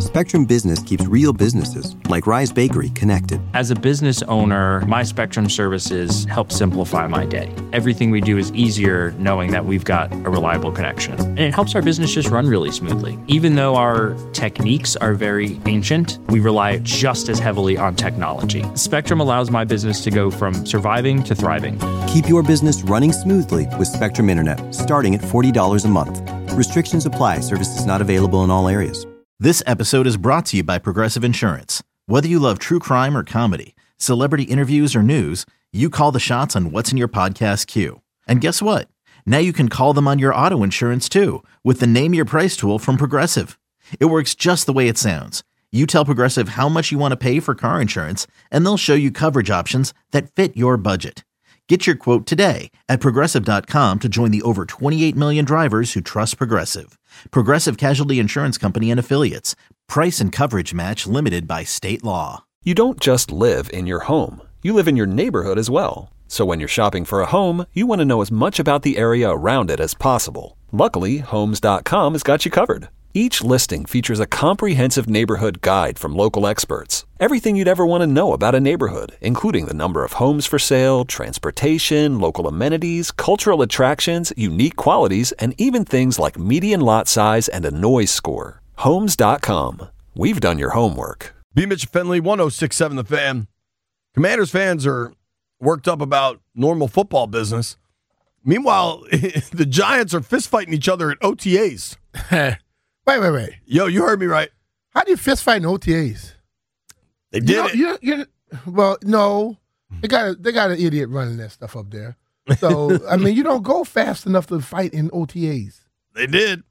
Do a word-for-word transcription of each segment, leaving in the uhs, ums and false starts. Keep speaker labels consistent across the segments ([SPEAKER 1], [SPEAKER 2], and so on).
[SPEAKER 1] Spectrum Business keeps real businesses, like Rise Bakery, connected.
[SPEAKER 2] As a business owner, my Spectrum services help simplify my day. Everything we do is easier knowing that we've got a reliable connection. And it helps our business just run really smoothly. Even though our techniques are very ancient, we rely just as heavily on technology. Spectrum allows my business to go from surviving to thriving.
[SPEAKER 1] Keep your business running smoothly with Spectrum Internet, starting at forty dollars a month. Restrictions apply. Services not available in all areas.
[SPEAKER 3] This episode is brought to you by Progressive Insurance. Whether you love true crime or comedy, celebrity interviews or news, you call the shots on what's in your podcast queue. And guess what? Now you can call them on your auto insurance too with the Name Your Price tool from Progressive. It works just the way it sounds. You tell Progressive how much you want to pay for car insurance, and they'll show you coverage options that fit your budget. Get your quote today at Progressive dot com to join the over twenty-eight million drivers who trust Progressive. Progressive Casualty Insurance Company and Affiliates. Price and coverage match limited by state law.
[SPEAKER 4] You don't just live in your home. You live in your neighborhood as well. So when you're shopping for a home, you want to know as much about the area around it as possible. Luckily, Homes dot com has got you covered. Each listing features a comprehensive neighborhood guide from local experts. Everything you'd ever want to know about a neighborhood, including the number of homes for sale, transportation, local amenities, cultural attractions, unique qualities, and even things like median lot size and a noise score. Homes dot com. We've done your homework.
[SPEAKER 5] B. Mitch Finley, one oh six point seven The Fan. Commanders fans are worked up about normal football business. Meanwhile, the Giants are fistfighting each other at O T As.
[SPEAKER 6] Wait, wait, wait.
[SPEAKER 5] Yo, you heard me right.
[SPEAKER 6] How do you fist fight in O T As?
[SPEAKER 5] They did
[SPEAKER 6] you know,
[SPEAKER 5] it.
[SPEAKER 6] You, you, well, no. They got a, they got an idiot running that stuff up there. So, I mean, you don't go fast enough to fight in O T As.
[SPEAKER 5] They did.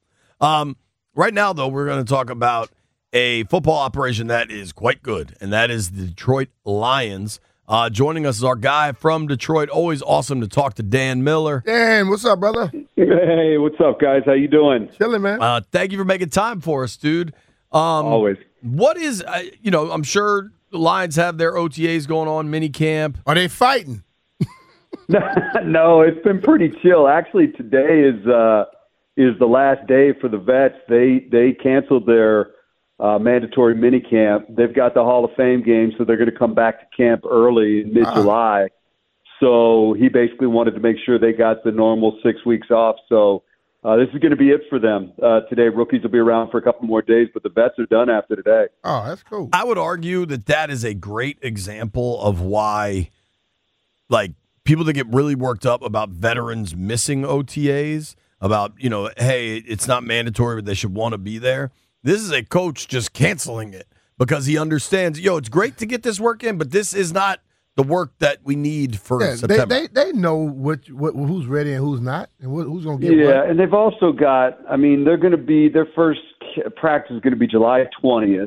[SPEAKER 5] Um, right now, though, we're going to talk about a football operation that is quite good, and that is the Detroit Lions. Uh, joining us is our guy from Detroit. Always awesome to talk to Dan Miller.
[SPEAKER 6] Dan, what's up, brother?
[SPEAKER 7] Hey, what's up, guys? How you doing?
[SPEAKER 6] Chilling, man.
[SPEAKER 5] Uh, thank you for making time for us, dude. Um,
[SPEAKER 7] Always.
[SPEAKER 5] What is, uh, you know, I'm sure the Lions have their O T As going on, mini camp.
[SPEAKER 6] Are they fighting?
[SPEAKER 7] No, it's been pretty chill. Actually, today is uh, is the last day for the vets. They they canceled their uh, mandatory mini camp. They've got the Hall of Fame game, so they're going to come back to camp early in mid-July. Ah. So he basically wanted to make sure they got the normal six weeks off. So uh, this is going to be it for them uh, today. Rookies will be around for a couple more days, but the vets are done after today.
[SPEAKER 6] Oh, that's cool.
[SPEAKER 5] I would argue that that is a great example of why, like, people that get really worked up about veterans missing O T As, about, you know, hey, it's not mandatory, but they should want to be there. This is a coach just canceling it because he understands, yo, it's great to get this work in, but this is not the work that we need for
[SPEAKER 6] yeah,
[SPEAKER 5] September.
[SPEAKER 6] They, they they know which, what, who's ready and who's not, and what, who's going to get
[SPEAKER 7] yeah,
[SPEAKER 6] what.
[SPEAKER 7] Yeah, and they've also got, I mean, they're going to be, their first practice is going to be July twentieth.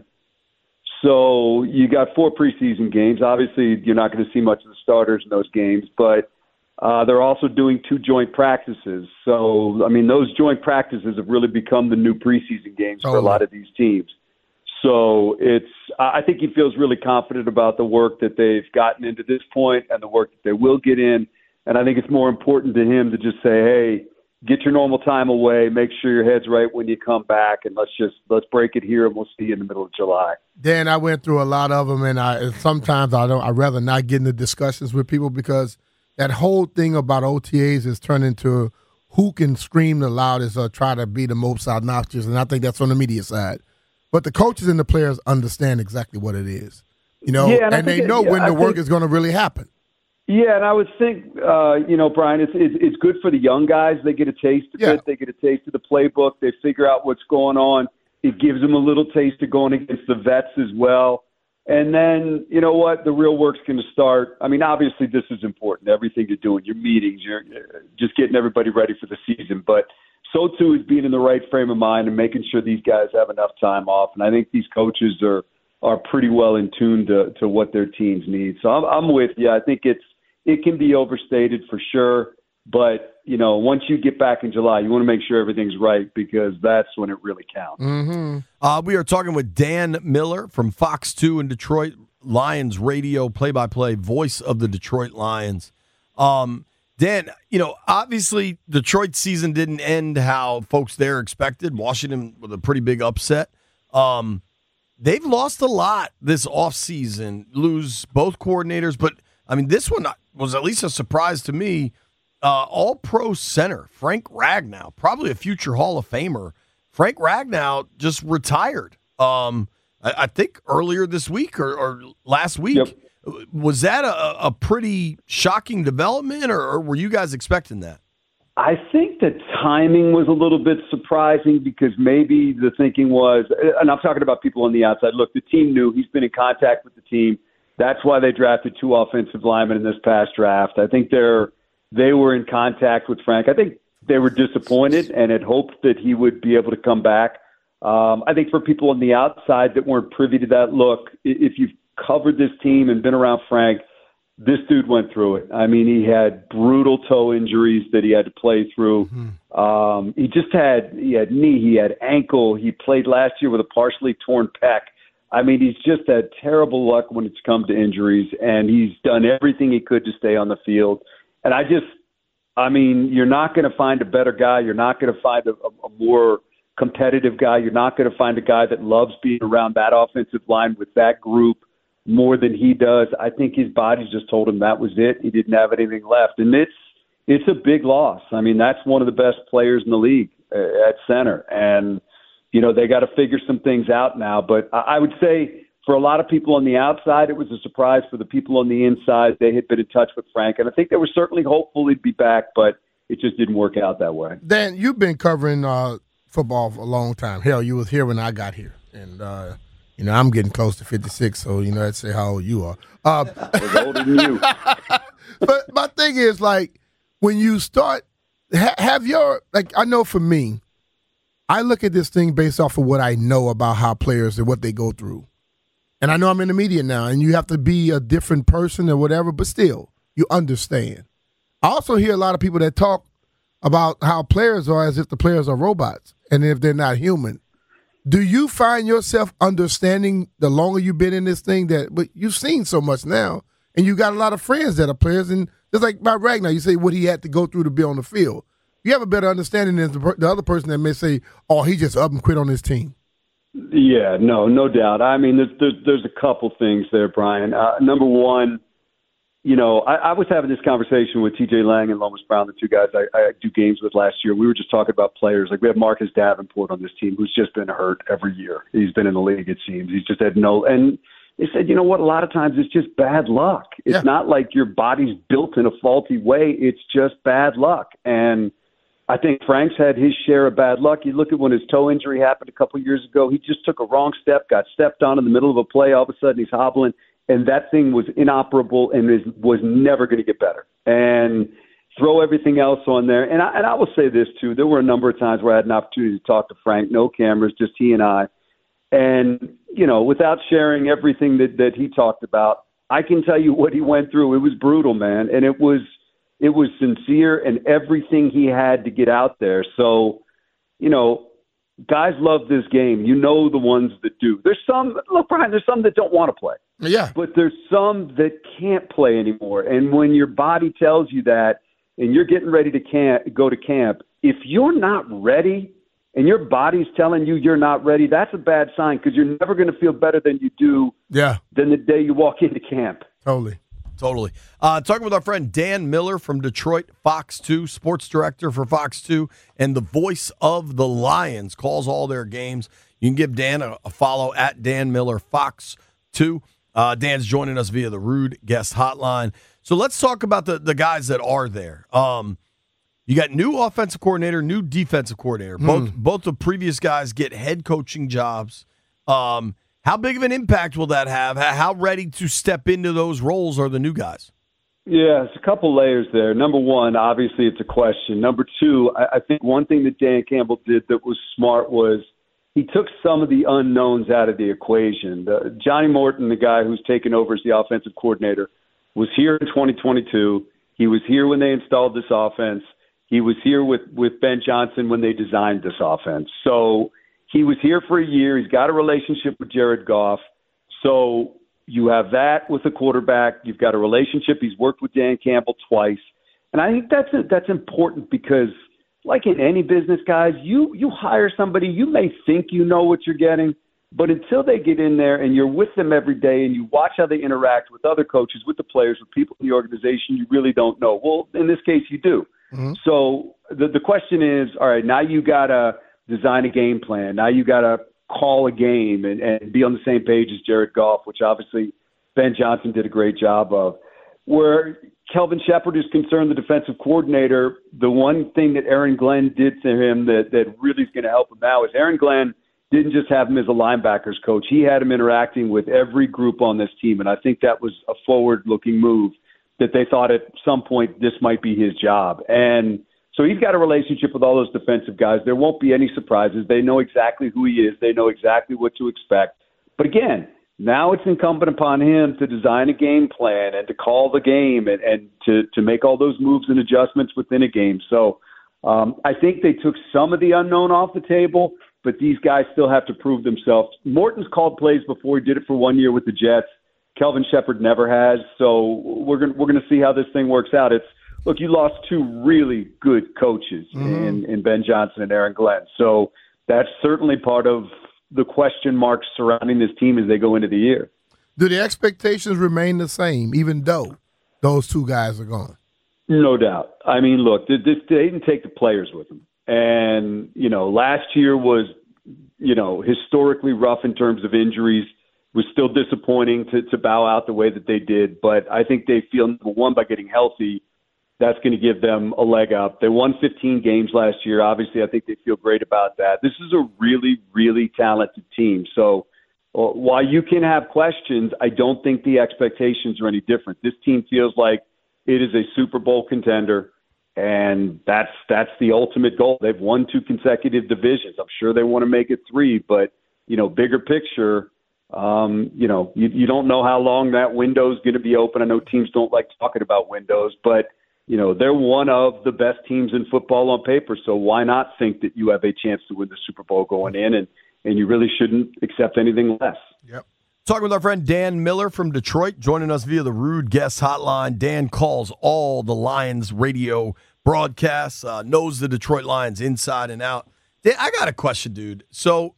[SPEAKER 7] So you got four preseason games. Obviously, you're not going to see much of the starters in those games, but uh, they're also doing two joint practices. So, I mean, those joint practices have really become the new preseason games for
[SPEAKER 6] oh.
[SPEAKER 7] a lot of these teams. So it's, I think he feels really confident about the work that they've gotten into this point and the work that they will get in. And I think it's more important to him to just say, hey, get your normal time away, make sure your head's right when you come back, and let's just let's break it here, and we'll see you in the middle of July.
[SPEAKER 6] Dan, I went through a lot of them, and I sometimes I don't. I'd rather not get into discussions with people because that whole thing about O T As is turned into who can scream the loudest or try to be the most obnoxious, and I think that's on the media side. But the coaches and the players understand exactly what it is, you know,
[SPEAKER 7] yeah, and,
[SPEAKER 6] and they
[SPEAKER 7] it,
[SPEAKER 6] know
[SPEAKER 7] yeah,
[SPEAKER 6] when
[SPEAKER 7] I
[SPEAKER 6] the work
[SPEAKER 7] think,
[SPEAKER 6] is going to really happen.
[SPEAKER 7] Yeah, and I would think, uh, you know, Brian, it's, it's it's good for the young guys. They get a taste of
[SPEAKER 6] yeah.
[SPEAKER 7] it. They get a taste of the playbook. They figure out what's going on. It gives them a little taste of going against the vets as well. And then, you know what, the real work's going to start. I mean, obviously this is important. Everything you're doing, your meetings, you're just getting everybody ready for the season. But so too is being in the right frame of mind and making sure these guys have enough time off. And I think these coaches are are pretty well in tune to, to what their teams need. So I'm, I'm with you. I think it's it can be overstated for sure. But, you know, once you get back in July, you want to make sure everything's right because that's when it really counts.
[SPEAKER 6] Mm-hmm.
[SPEAKER 5] Uh, we are talking with Dan Miller from Fox two in Detroit, Lions radio, play-by-play, voice of the Detroit Lions. Um, Dan, you know, obviously Detroit season didn't end how folks there expected. Washington with a pretty big upset. Um, they've lost a lot this offseason, lose both coordinators. But, I mean, this one was at least a surprise to me. Uh, all-pro center, Frank Ragnow, probably a future Hall of Famer. Frank Ragnow just retired, um, I, I think earlier this week or, or last week.
[SPEAKER 7] Yep.
[SPEAKER 5] Was that a, a pretty shocking development, or, or were you guys expecting that?
[SPEAKER 7] I think the timing was a little bit surprising because maybe the thinking was, and I'm talking about people on the outside, look, the team knew he's been in contact with the team. That's why they drafted two offensive linemen in this past draft. I think they're they were in contact with Frank. I think they were disappointed and had hoped that he would be able to come back. Um, I think for people on the outside that weren't privy to that look, if you've covered this team and been around Frank, this dude went through it. I mean, he had brutal toe injuries that he had to play through. Mm-hmm. Um, he just had he had knee, he had ankle. He played last year with a partially torn pec. I mean, he's just had terrible luck when it's come to injuries, and he's done everything he could to stay on the field. And I just, I mean, you're not going to find a better guy. You're not going to find a, a more competitive guy. You're not going to find a guy that loves being around that offensive line with that group more than he does. I think his body just told him that was it. He didn't have anything left. And it's it's a big loss. I mean, that's one of the best players in the league uh, at center. And, you know, they got to figure some things out now. But I, I would say for a lot of people on the outside, it was a surprise. For the people on the inside, they had been in touch with Frank. And I think they were certainly hopeful he'd be back, but it just didn't work out that way.
[SPEAKER 6] Dan, you've been covering uh, football for a long time. Hell, you was here when I got here. And, uh You know, I'm getting close to fifty-six, so, you know, I'd say how old you are. Uh,
[SPEAKER 7] I was older than you.
[SPEAKER 6] But my thing is, like, when you start, ha- have your, like, I know for me, I look at this thing based off of what I know about how players and what they go through. And I know I'm in the media now, and you have to be a different person or whatever, but still, you understand. I also hear a lot of people that talk about how players are as if the players are robots and if they're not human. Do you find yourself understanding the longer you've been in this thing that, but you've seen so much now, and you got a lot of friends that are players, and just like about Ragnar, you say what he had to go through to be on the field. You have a better understanding than the, the other person that may say, oh, he just up and quit on his team.
[SPEAKER 7] Yeah, no, no doubt. I mean, there's there's, there's a couple things there, Brian. Uh, number one, you know, I, I was having this conversation with T J Lang and Lomas Brown, the two guys I, I do games with last year. We were just talking about players. Like, we have Marcus Davenport on this team who's just been hurt every year. He's been in the league, it seems. He's just had no – and they said, you know what, a lot of times it's just bad luck. It's yeah. not like your body's built in a faulty way. It's just bad luck. And I think Frank's had his share of bad luck. You look at when his toe injury happened a couple of years ago. He just took a wrong step, got stepped on in the middle of a play. All of a sudden he's hobbling. And that thing was inoperable and is, was never going to get better. And throw everything else on there. And I, and I will say this, too. There were a number of times where I had an opportunity to talk to Frank, no cameras, just he and I. And, you know, without sharing everything that, that he talked about, I can tell you what he went through. It was brutal, man. And it was it was sincere and everything he had to get out there. So, you know, guys love this game. You know the ones that do. There's some, look, Brian, there's some that don't want to play.
[SPEAKER 6] Yeah.
[SPEAKER 7] But there's some that can't play anymore. And when your body tells you that and you're getting ready to camp, go to camp, if you're not ready and your body's telling you you're not ready, that's a bad sign because you're never going to feel better than you do
[SPEAKER 6] yeah.
[SPEAKER 7] than the day you walk into camp.
[SPEAKER 6] Totally.
[SPEAKER 5] Totally. Uh, talking with our friend Dan Miller from Detroit, Fox two, sports director for Fox two, and the voice of the Lions, calls all their games. You can give Dan a, a follow at Dan Miller, Fox two. Uh, Dan's joining us via the Rude Guest Hotline. So let's talk about the, the guys that are there. Um, you got new offensive coordinator, new defensive coordinator.
[SPEAKER 6] Hmm.
[SPEAKER 5] Both both the previous guys get head coaching jobs. Um, how big of an impact will that have? How ready to step into those roles are the new guys?
[SPEAKER 7] Yeah, it's a couple layers there. Number one, obviously it's a question. Number two, I, I think one thing that Dan Campbell did that was smart was he took some of the unknowns out of the equation. The, Johnny Morton, the guy who's taken over as the offensive coordinator, was here in twenty twenty-two. He was here when they installed this offense. He was here with, with Ben Johnson when they designed this offense. So he was here for a year. He's got a relationship with Jared Goff. So you have that with a quarterback. You've got a relationship. He's worked with Dan Campbell twice. And I think that's a, that's important because, like in any business, guys, you, you hire somebody, you may think you know what you're getting, But until they get in there and you're with them every day and you watch how they interact with other coaches, with the players, with people in the organization, you really don't know. Well, in this case, you do. Mm-hmm. So the the question is, all right, now you got to design a game plan. Now you got to call a game and, and be on the same page as Jared Goff, which obviously Ben Johnson did a great job of. Where Kelvin Shepard is concerned, the defensive coordinator, the one thing that Aaron Glenn did to him that, that really is going to help him now is Aaron Glenn didn't just have him as a linebackers coach. He had him interacting with every group on this team, and I think that was a forward-looking move that they thought at some point this might be his job. And so he's got a relationship with all those defensive guys. There won't be any surprises. They know exactly who he is. They know exactly what to expect. But again, now it's incumbent upon him to design a game plan and to call the game and, and to, to make all those moves and adjustments within a game. So um, I think they took some of the unknown off the table, but these guys still have to prove themselves. Morton's called plays before. He did it for one year with the Jets. Kelvin Shepard never has. So we're going we're going to see how this thing works out. It's look, you lost two really good coaches mm-hmm. in, in Ben Johnson and Aaron Glenn. So that's certainly part of the question marks surrounding this team as they go into the year.
[SPEAKER 6] Do the expectations remain the same, even though those two guys are gone?
[SPEAKER 7] No doubt. I mean, look, they, they didn't take the players with them. And, you know, last year was, you know, historically rough in terms of injuries. It was still disappointing to, to bow out the way that they did. But I think they feel, number one, by getting healthy, that's going to give them a leg up. They won fifteen games last year. Obviously, I think they feel great about that. This is a really, really talented team. So uh, while you can have questions, I don't think the expectations are any different. This team feels like it is a Super Bowl contender. And that's that's the ultimate goal. They've won two consecutive divisions. I'm sure they want to make it three, but, you know, bigger picture, um, you know, you, you don't know how long that window is going to be open. I know teams don't like talking about windows, but, you know, they're one of the best teams in football on paper. So why not think that you have a chance to win the Super Bowl going in, and, and you really shouldn't accept anything less.
[SPEAKER 5] Yep. Talking with our friend Dan Miller from Detroit, joining us via the Rude Guest Hotline. Dan calls all the Lions radio broadcasts, uh, knows the Detroit Lions inside and out. Dan, I got a question, dude. So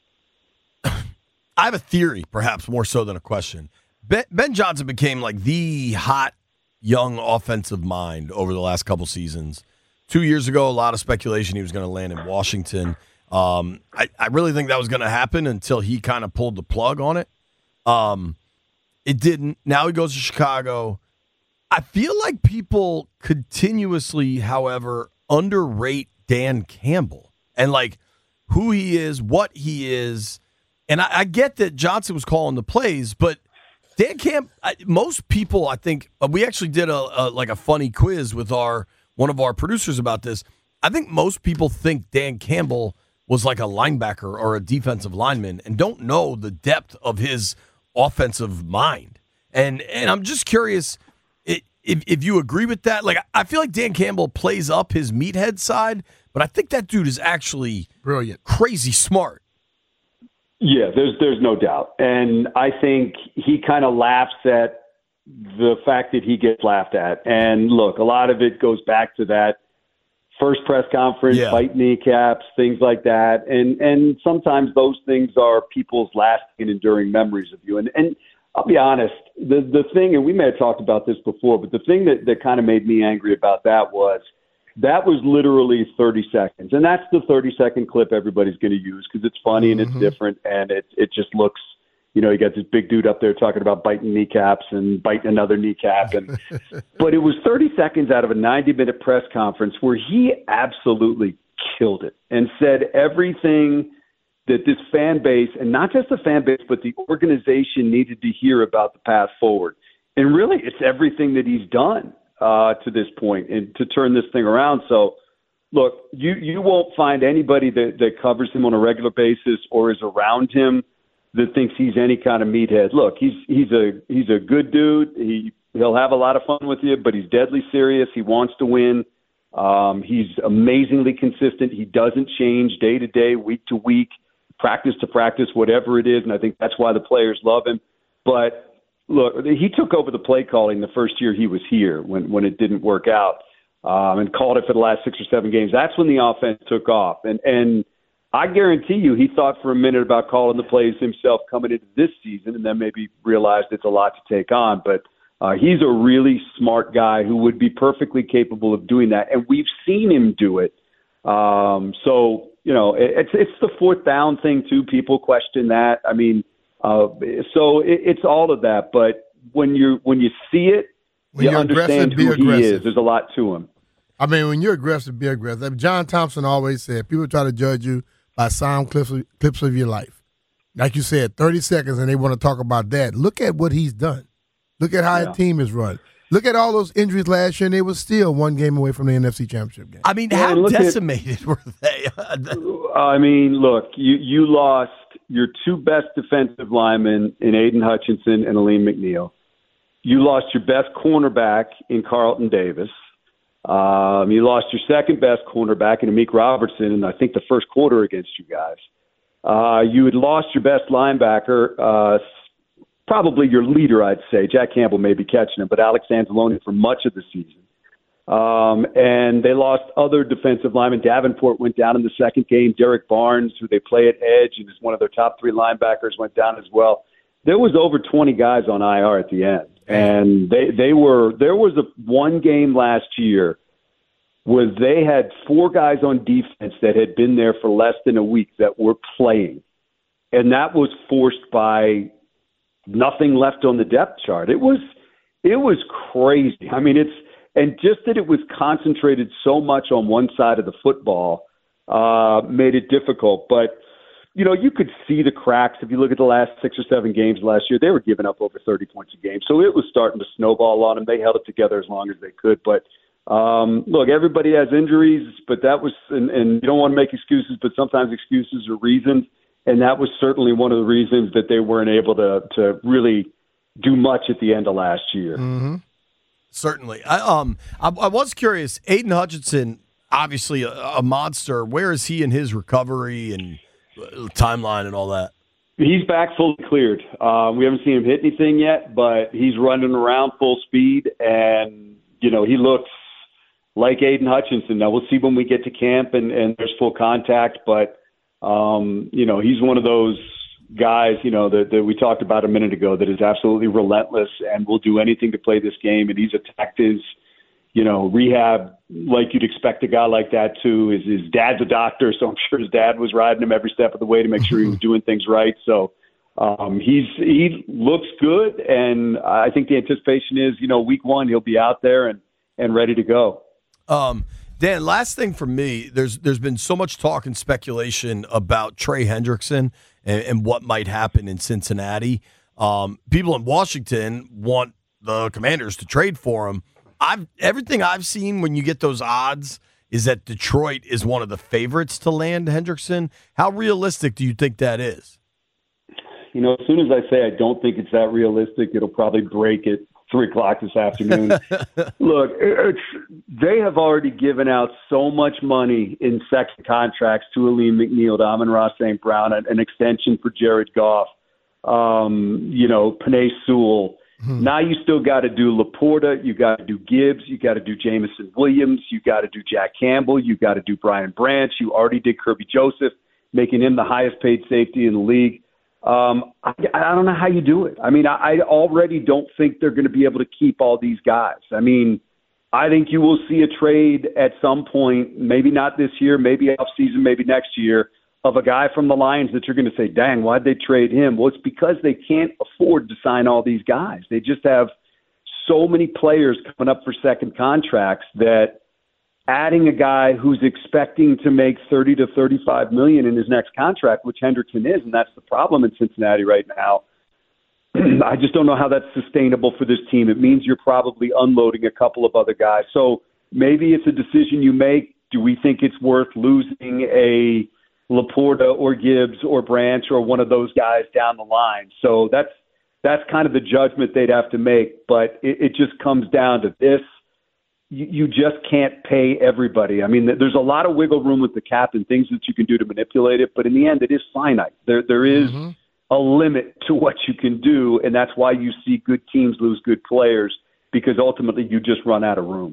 [SPEAKER 5] I have a theory, perhaps more so than a question. Ben, Ben Johnson became like the hot young offensive mind over the last couple seasons. Two years ago, a lot of speculation he was going to land in Washington. Um, I, I really think that was going to happen until he kind of pulled the plug on it. Um, it didn't. Now he goes to Chicago. I feel like people continuously, however, underrate Dan Campbell and like who he is, what he is. And I, I get that Johnson was calling the plays, but Dan Camp, I, most people, I think, uh, we actually did a, a like a funny quiz with our one of our producers about this. I think most people think Dan Campbell was like a linebacker or a defensive lineman and don't know the depth of his offensive mind. And and I'm just curious if, if you agree with that. Like, I feel like Dan Campbell plays up his meathead side, but I think that dude is actually
[SPEAKER 6] brilliant,
[SPEAKER 5] crazy smart.
[SPEAKER 7] Yeah, there's there's no doubt. And I think he kind of laughs at the fact that he gets laughed at. And look, a lot of it goes back to that first press conference,
[SPEAKER 5] yeah.
[SPEAKER 7] fight kneecaps, things like that. And and sometimes those things are people's lasting and enduring memories of you. And and I'll be honest, the the thing, and we may have talked about this before, but the thing that, that kind of made me angry about that was that was literally thirty seconds. And that's the thirty-second clip everybody's going to use because it's funny and
[SPEAKER 6] Mm-hmm.
[SPEAKER 7] it's different, and it it just looks, you know, you got this big dude up there talking about biting kneecaps and biting another kneecap. And but it was thirty seconds out of a ninety-minute press conference where he absolutely killed it and said everything that this fan base, and not just the fan base, but the organization needed to hear about the path forward. And really, it's everything that he's done uh, to this point and to turn this thing around. So, look, you, you won't find anybody that, that covers him on a regular basis or is around him that thinks he's any kind of meathead. Look, he's he's a he's a good dude. He he'll have a lot of fun with you, but he's deadly serious. He wants to win. Um, he's amazingly consistent. He doesn't change day to day, week to week, practice to practice, whatever it is, and I think that's why the players love him. But look, he took over the play calling the first year he was here when when it didn't work out, um, and called it for the last six or seven games. That's when the offense took off, and and I guarantee you he thought for a minute about calling the plays himself coming into this season and then maybe realized it's a lot to take on. But uh, he's a really smart guy who would be perfectly capable of doing that. And we've seen him do it. Um, so, you know, it, it's it's the fourth down thing, too. People question that. I mean, uh, so it, it's all of that. But when you when you see it, when you understand who he is. There's a lot to him.
[SPEAKER 6] I mean, when you're aggressive, be aggressive. John Thompson always said, people try to judge you by sound clips of, clips of your life. Like you said, thirty seconds, and they want to talk about that. Look at what he's done. Look at how yeah. his team is run. Look at all those injuries last year, and they were still one game away from the N F C Championship game.
[SPEAKER 5] I mean, yeah, how decimated at, were they?
[SPEAKER 7] I mean, look, you, you lost your two best defensive linemen in Aiden Hutchinson and Aleem McNeil. You lost your best cornerback in Carlton Davis. Um, you lost your second best cornerback in Amik Robertson in, I think, the first quarter against you guys. Uh, you had lost your best linebacker, uh, probably your leader, I'd say. Jack Campbell may be catching him, but Alex Anzalone for much of the season. Um, and they lost other defensive linemen. Davenport went down in the second game. Derek Barnes, who they play at edge and is one of their top three linebackers, went down as well. There was over twenty guys on I R at the end. And they, they were, there was a one game last year where they had four guys on defense that had been there for less than a week that were playing. And that was forced by nothing left on the depth chart. It was, it was crazy. I mean, it's, and just that it was concentrated so much on one side of the football uh, made it difficult. But, you know, you could see the cracks. If you look at the last six or seven games last year, they were giving up over thirty points a game. So it was starting to snowball on them. They held it together as long as they could. But, um, look, everybody has injuries, but that was, and, and you don't want to make excuses, but sometimes excuses are reasons. And that was certainly one of the reasons that they weren't able to, to really do much at the end of last year.
[SPEAKER 5] Mm-hmm. Certainly. I, um, I, I was curious, Aiden Hutchinson, obviously a, a monster. Where is he in his recovery and timeline and all that?
[SPEAKER 7] He's back fully cleared. Uh, we haven't seen him hit anything yet, but he's running around full speed, and, you know, he looks like Aiden Hutchinson. Now, we'll see when we get to camp and, and there's full contact, but, um, you know, he's one of those guys, you know, that, that we talked about a minute ago that is absolutely relentless and will do anything to play this game, and he's attacked his you know, rehab like you'd expect a guy like that to. His, his dad's a doctor, so I'm sure his dad was riding him every step of the way to make sure he was doing things right. So um, he's he looks good, and I think the anticipation is, you know, week one he'll be out there and, and ready to go.
[SPEAKER 5] Um, Dan, last thing for me, there's there's been so much talk and speculation about Trey Hendrickson and, and what might happen in Cincinnati. Um, people in Washington want the Commanders to trade for him. I've everything I've seen when you get those odds is that Detroit is one of the favorites to land Hendrickson. How realistic do you think that is?
[SPEAKER 7] You know, as soon as I say I don't think it's that realistic, it'll probably break at three o'clock this afternoon. Look, it's, they have already given out so much money in second contracts to Aleem McNeil, to Amon-Ra Saint Brown, an, an extension for Jared Goff, um, you know, Penei Sewell. Now you still got to do Laporta, you got to do Gibbs, you got to do Jameson Williams, you got to do Jack Campbell, you got to do Brian Branch. You already did Kirby Joseph, making him the highest paid safety in the league. Um, I, I don't know how you do it. I mean, I, I already don't think they're going to be able to keep all these guys. I mean, I think you will see a trade at some point, maybe not this year, maybe off season, maybe next year, of a guy from the Lions that you're going to say, dang, why'd they trade him? Well, it's because they can't afford to sign all these guys. They just have so many players coming up for second contracts that adding a guy who's expecting to make thirty to thirty-five million in his next contract, which Hendrickson is, and that's the problem in Cincinnati right now. I just don't know how that's sustainable for this team. It means you're probably unloading a couple of other guys. So maybe it's a decision you make. Do we think it's worth losing a Laporta or Gibbs or Branch or one of those guys down the line? So that's that's kind of the judgment they'd have to make. But it, it just comes down to this. You, you just can't pay everybody. I mean, there's a lot of wiggle room with the cap and things that you can do to manipulate it. But in the end, it is finite. There There is mm-hmm. a limit to what you can do. And that's why you see good teams lose good players, because ultimately you just run out of room.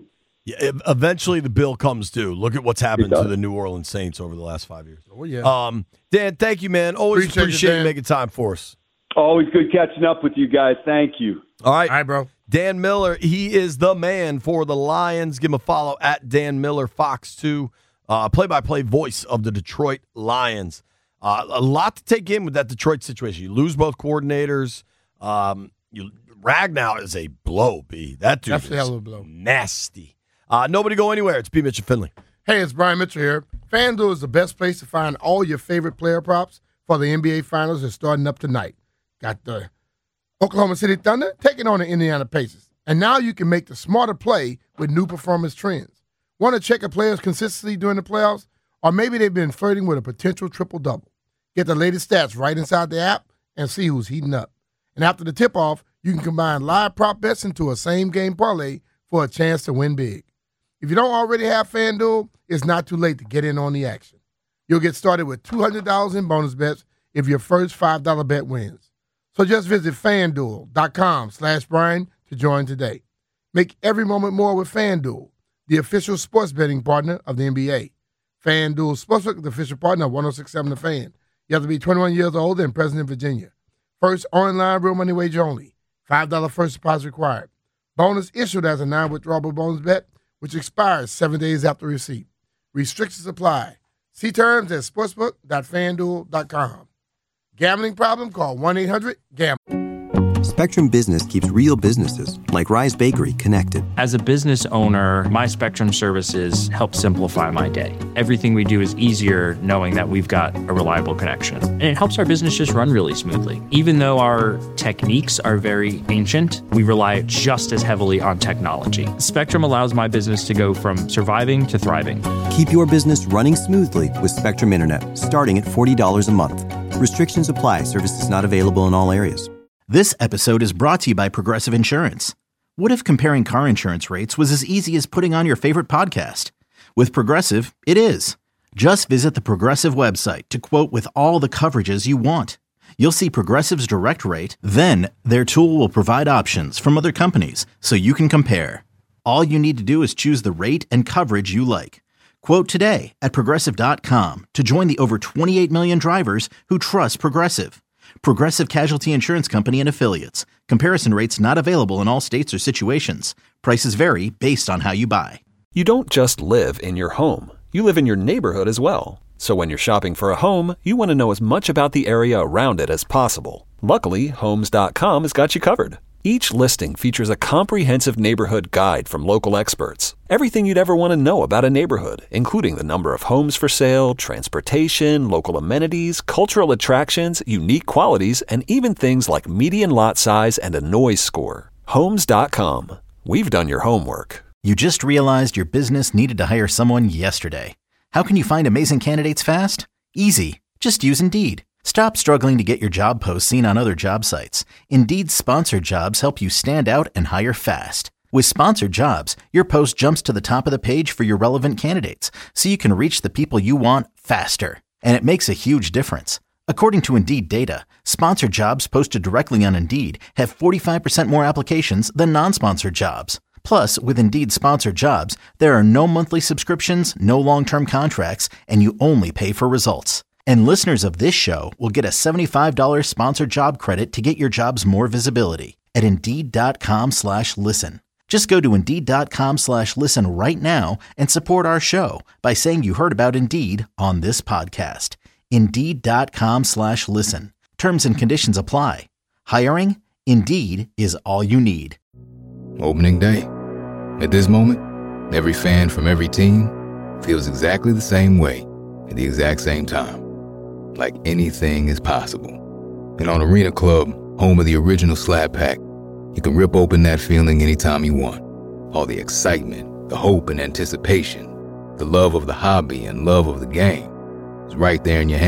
[SPEAKER 5] Yeah, eventually the bill comes due. Look at what's happened
[SPEAKER 7] It
[SPEAKER 5] to
[SPEAKER 7] does.
[SPEAKER 5] the New Orleans Saints over the last five years.
[SPEAKER 6] Oh, yeah.
[SPEAKER 5] Um, Dan, thank you, man. Always
[SPEAKER 6] Appreciate
[SPEAKER 5] appreciate,
[SPEAKER 6] you,
[SPEAKER 5] you
[SPEAKER 6] Dan.
[SPEAKER 5] making time for us.
[SPEAKER 7] Always good catching up with you guys. Thank you.
[SPEAKER 5] All right.
[SPEAKER 6] All right, bro.
[SPEAKER 5] Dan Miller, he is the man for the Lions. Give him a follow at Dan Miller, Fox two, uh, play-by-play voice of the Detroit Lions. Uh, a lot to take in with that Detroit situation. You lose both coordinators. Um, you Ragnow is a blow, B. That dude
[SPEAKER 6] That's a
[SPEAKER 5] is
[SPEAKER 6] hell of a blow.
[SPEAKER 5] nasty. Uh, nobody go anywhere. It's B. Mitchell Finley.
[SPEAKER 6] Hey, it's Brian Mitchell here. FanDuel is the best place to find all your favorite player props for the N B A Finals that's starting up tonight. Got the Oklahoma City Thunder taking on the Indiana Pacers. And now you can make the smarter play with new performance trends. Want to check a player's consistency during the playoffs? Or maybe they've been flirting with a potential triple-double. Get the latest stats right inside the app and see who's heating up. And after the tip-off, you can combine live prop bets into a same-game parlay for a chance to win big. If you don't already have FanDuel, it's not too late to get in on the action. You'll get started with two hundred dollars in bonus bets if your first five dollar bet wins. So just visit FanDuel.com slash Brian to join today. Make every moment more with FanDuel, the official sports betting partner of the N B A. FanDuel Sportsbook, the official partner of one oh six point seven The Fan. You have to be twenty-one years old and present in Virginia. First online real money wager only. five dollars first deposit required. Bonus issued as a non-withdrawable bonus bet, which expires seven days after receipt. Restrictions apply. See terms at sportsbook dot fan duel dot com. Gambling problem? Call one eight hundred gamble.
[SPEAKER 1] Spectrum Business keeps real businesses, like Rise Bakery, connected.
[SPEAKER 2] As a business owner, my Spectrum services help simplify my day. Everything we do is easier knowing that we've got a reliable connection. And it helps our business just run really smoothly. Even though our techniques are very ancient, we rely just as heavily on technology. Spectrum allows my business to go from surviving to thriving.
[SPEAKER 1] Keep your business running smoothly with Spectrum Internet, starting at forty dollars a month. Restrictions apply. Services not available in all areas.
[SPEAKER 3] This episode is brought to you by Progressive Insurance. What if comparing car insurance rates was as easy as putting on your favorite podcast? With Progressive, it is. Just visit the Progressive website to quote with all the coverages you want. You'll see Progressive's direct rate, then their tool will provide options from other companies so you can compare. All you need to do is choose the rate and coverage you like. Quote today at Progressive dot com to join the over twenty-eight million drivers who trust Progressive. Progressive Casualty Insurance Company and Affiliates. Comparison rates not available in all states or situations. Prices vary based on how you buy.
[SPEAKER 4] You don't just live in your home. You live in your neighborhood as well. So when you're shopping for a home, you want to know as much about the area around it as possible. Luckily, Homes dot com has got you covered. Each listing features a comprehensive neighborhood guide from local experts. Everything you'd ever want to know about a neighborhood, including the number of homes for sale, transportation, local amenities, cultural attractions, unique qualities, and even things like median lot size and a noise score. Homes dot com. We've done your homework.
[SPEAKER 3] You just realized your business needed to hire someone yesterday. How can you find amazing candidates fast? Easy. Just use Indeed. Stop struggling to get your job posts seen on other job sites. Indeed's sponsored jobs help you stand out and hire fast. With sponsored jobs, your post jumps to the top of the page for your relevant candidates, so you can reach the people you want faster. And it makes a huge difference. According to Indeed data, sponsored jobs posted directly on Indeed have forty-five percent more applications than non-sponsored jobs. Plus, with Indeed sponsored jobs, there are no monthly subscriptions, no long-term contracts, and you only pay for results. And listeners of this show will get a seventy-five dollars sponsored job credit to get your jobs more visibility at Indeed.com slash listen. Just go to Indeed.com slash listen right now and support our show by saying you heard about Indeed on this podcast. Indeed.com slash listen. Terms and conditions apply. Hiring? Indeed is all you need.
[SPEAKER 8] Opening day. At this moment, every fan from every team feels exactly the same way at the exact same time. Like anything is possible. And on Arena Club, home of the original Slab Pack, you can rip open that feeling anytime you want. All the excitement, the hope and anticipation, the love of the hobby and love of the game is right there in your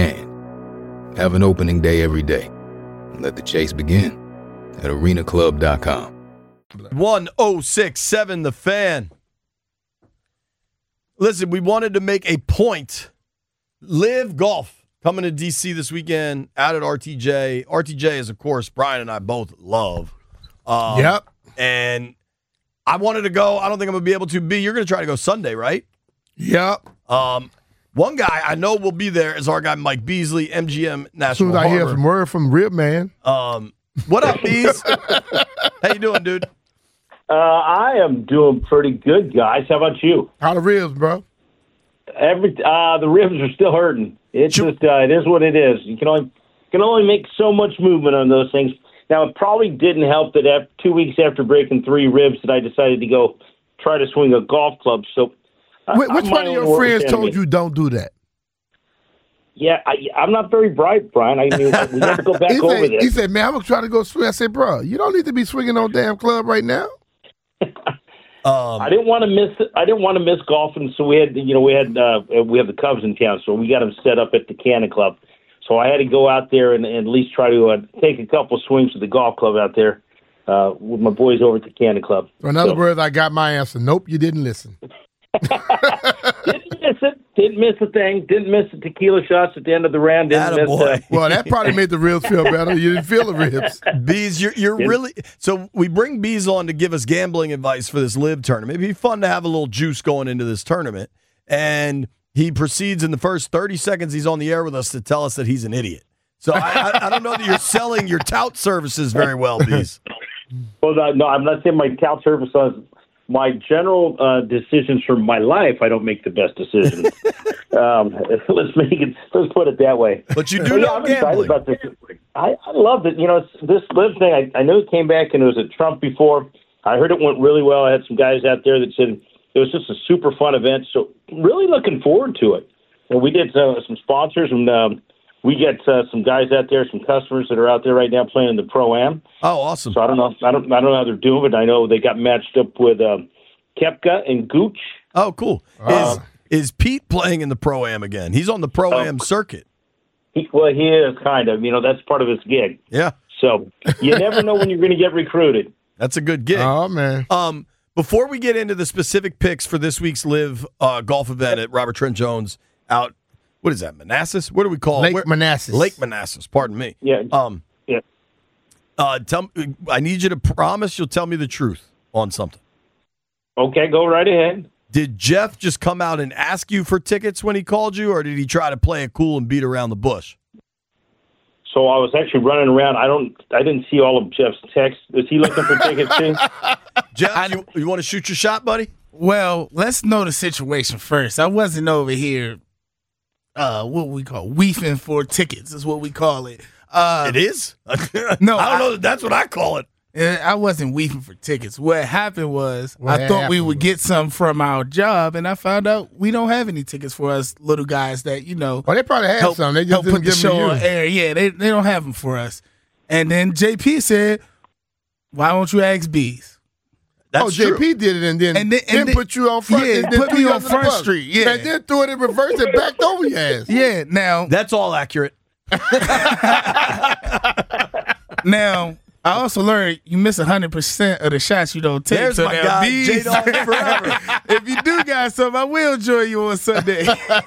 [SPEAKER 8] hand. Have an opening day every day. And let the chase begin at arena club dot com.
[SPEAKER 5] one oh six point seven The Fan. Listen, we wanted to make a point. Live Golf coming to D C this weekend out at R T J. R T J is, of course, Brian and I both love. Um,
[SPEAKER 6] Yep.
[SPEAKER 5] And I wanted to go. I don't think I'm going to be able to. B, you're going to try to go Sunday, right?
[SPEAKER 6] Yep.
[SPEAKER 5] Um, one guy I know will be there is our guy Mike Beasley, M G M National
[SPEAKER 6] As soon as I
[SPEAKER 5] Harbor.
[SPEAKER 6] hear some word from Rib Man.
[SPEAKER 5] Um, what up, Bees? How you doing, dude?
[SPEAKER 9] Uh, I am doing pretty good, guys. How about you?
[SPEAKER 6] How the ribs, bro?
[SPEAKER 9] Every uh, the ribs are still hurting. It's
[SPEAKER 5] Sure.
[SPEAKER 9] just uh, it is what it is. You can only can only make so much movement on those things. Now, it probably didn't help that after, two weeks after breaking three ribs, that I decided to go try to swing a golf club. So, uh,
[SPEAKER 6] Wh- Which
[SPEAKER 9] I'm
[SPEAKER 6] one
[SPEAKER 9] my
[SPEAKER 6] of
[SPEAKER 9] own
[SPEAKER 6] your
[SPEAKER 9] worst
[SPEAKER 6] friends told
[SPEAKER 9] enemy.
[SPEAKER 6] you don't do that?
[SPEAKER 9] Yeah, I, I'm not very bright, Brian. I mean, we have to go back
[SPEAKER 6] he,
[SPEAKER 9] over
[SPEAKER 6] said,
[SPEAKER 9] this.
[SPEAKER 6] he said, man, I'm going to try to go swing. I said, bro, you don't need to be swinging on damn club right now.
[SPEAKER 5] Um,
[SPEAKER 9] I didn't want to miss. I didn't want to miss golfing, so we had, you know, we had uh, we have the Cubs in town, so we got them set up at the Cannon Club. So I had to go out there and, and at least try to uh, take a couple swings with the golf club out there uh, with my boys over at the Cannon Club.
[SPEAKER 6] So in other
[SPEAKER 9] So-
[SPEAKER 6] words, I got my answer. Nope, you didn't listen.
[SPEAKER 9] Didn't miss it. Didn't miss a thing. Didn't miss the tequila shots at the end of the round. Didn't miss.
[SPEAKER 5] Attaboy.
[SPEAKER 9] Uh,
[SPEAKER 6] Well, that probably made the ribs feel better. You didn't feel the ribs.
[SPEAKER 5] Bees, you're you're really so we bring Bees on to give us gambling advice for this live tournament. It'd be fun to have a little juice going into this tournament. And he proceeds in the first thirty seconds he's on the air with us to tell us that he's an idiot. So I, I, I don't know that you're selling your tout services very well, Bees.
[SPEAKER 9] well, no, no, I'm not saying my tout service on my general uh, decisions for my life. I don't make the best decisions. um, let's make it. Let's put it that way.
[SPEAKER 5] But you do
[SPEAKER 9] But yeah,
[SPEAKER 5] know
[SPEAKER 9] I'm excited
[SPEAKER 5] gambling.
[SPEAKER 9] about this. I, I love it. You know, it's, this live thing. I, I know it came back and it was at Trump before. I heard it went really well. I had some guys out there that said it was just a super fun event. So really looking forward to it. And we did uh, some sponsors, and um, we get uh, some guys out there, some customers that are out there right now playing in the Pro-Am.
[SPEAKER 5] Oh, awesome.
[SPEAKER 9] So I don't know. I don't. I don't know how they're doing, but I know they got matched up with um, Koepka and Gooch.
[SPEAKER 5] Oh, cool. Is is Pete playing in the Pro-Am again? He's on the Pro-Am
[SPEAKER 9] Oh.
[SPEAKER 5] circuit.
[SPEAKER 9] He, well, he is kind of. You know, that's part of his gig.
[SPEAKER 5] Yeah.
[SPEAKER 9] So you never know when you're going to get recruited.
[SPEAKER 5] That's a good gig.
[SPEAKER 6] Oh, man.
[SPEAKER 5] Um, before we get into the specific picks for this week's live uh, golf event at Robert Trent Jones out, what is that, Manassas? What do we call
[SPEAKER 6] Lake
[SPEAKER 5] it? Where-
[SPEAKER 6] Manassas.
[SPEAKER 5] Lake Manassas, pardon me.
[SPEAKER 9] Yeah.
[SPEAKER 5] Um,
[SPEAKER 9] Yeah.
[SPEAKER 5] uh, tell me, I need you to promise you'll tell me the truth on something.
[SPEAKER 9] Okay, go right ahead.
[SPEAKER 5] Did Jeff just come out and ask you for tickets when he called you, or did he try to play it cool and beat around the bush?
[SPEAKER 9] So I was actually running around. I don't. I didn't see all of Jeff's texts. Was he looking for tickets too?
[SPEAKER 5] Jeff, you, you want to shoot your shot, buddy?
[SPEAKER 10] Well, let's know the situation first. I wasn't over here, uh, what we call weefing for tickets is what we call it. Uh,
[SPEAKER 5] It is?
[SPEAKER 10] No,
[SPEAKER 5] I don't
[SPEAKER 10] I-
[SPEAKER 5] know. That's what I call it.
[SPEAKER 10] eh, I wasn't weefing for tickets. What happened was
[SPEAKER 6] What
[SPEAKER 10] I thought we
[SPEAKER 6] happened
[SPEAKER 10] would
[SPEAKER 6] was-
[SPEAKER 10] get some from our job, and I found out we don't have any tickets for us little guys that, you know,
[SPEAKER 6] Well, they probably had
[SPEAKER 10] help,
[SPEAKER 6] some. They just
[SPEAKER 10] help
[SPEAKER 6] didn't
[SPEAKER 10] put the
[SPEAKER 6] give them
[SPEAKER 10] show
[SPEAKER 6] to
[SPEAKER 10] on
[SPEAKER 6] you.
[SPEAKER 10] air. Yeah, they, they don't have them for us. And then J P said, why don't you ask Bees?
[SPEAKER 5] That's
[SPEAKER 6] oh, J P
[SPEAKER 5] true.
[SPEAKER 6] did it and then,
[SPEAKER 10] And then-
[SPEAKER 6] then
[SPEAKER 10] and then-
[SPEAKER 6] put you on front.
[SPEAKER 10] yeah,
[SPEAKER 6] and then
[SPEAKER 10] put
[SPEAKER 6] threw
[SPEAKER 10] me
[SPEAKER 6] you
[SPEAKER 10] on
[SPEAKER 6] under the
[SPEAKER 10] Front
[SPEAKER 6] bus.
[SPEAKER 10] Street, yeah.
[SPEAKER 6] And then threw it in reverse and backed over your ass.
[SPEAKER 10] Yeah, now
[SPEAKER 5] That's all accurate.
[SPEAKER 10] Now, I also learned you miss one hundred percent of the shots you don't take.
[SPEAKER 5] There's
[SPEAKER 10] so
[SPEAKER 5] my
[SPEAKER 10] now,
[SPEAKER 5] guy,
[SPEAKER 10] Bees,
[SPEAKER 5] J-Dog forever.
[SPEAKER 10] if you do got something, I will join you on Sunday.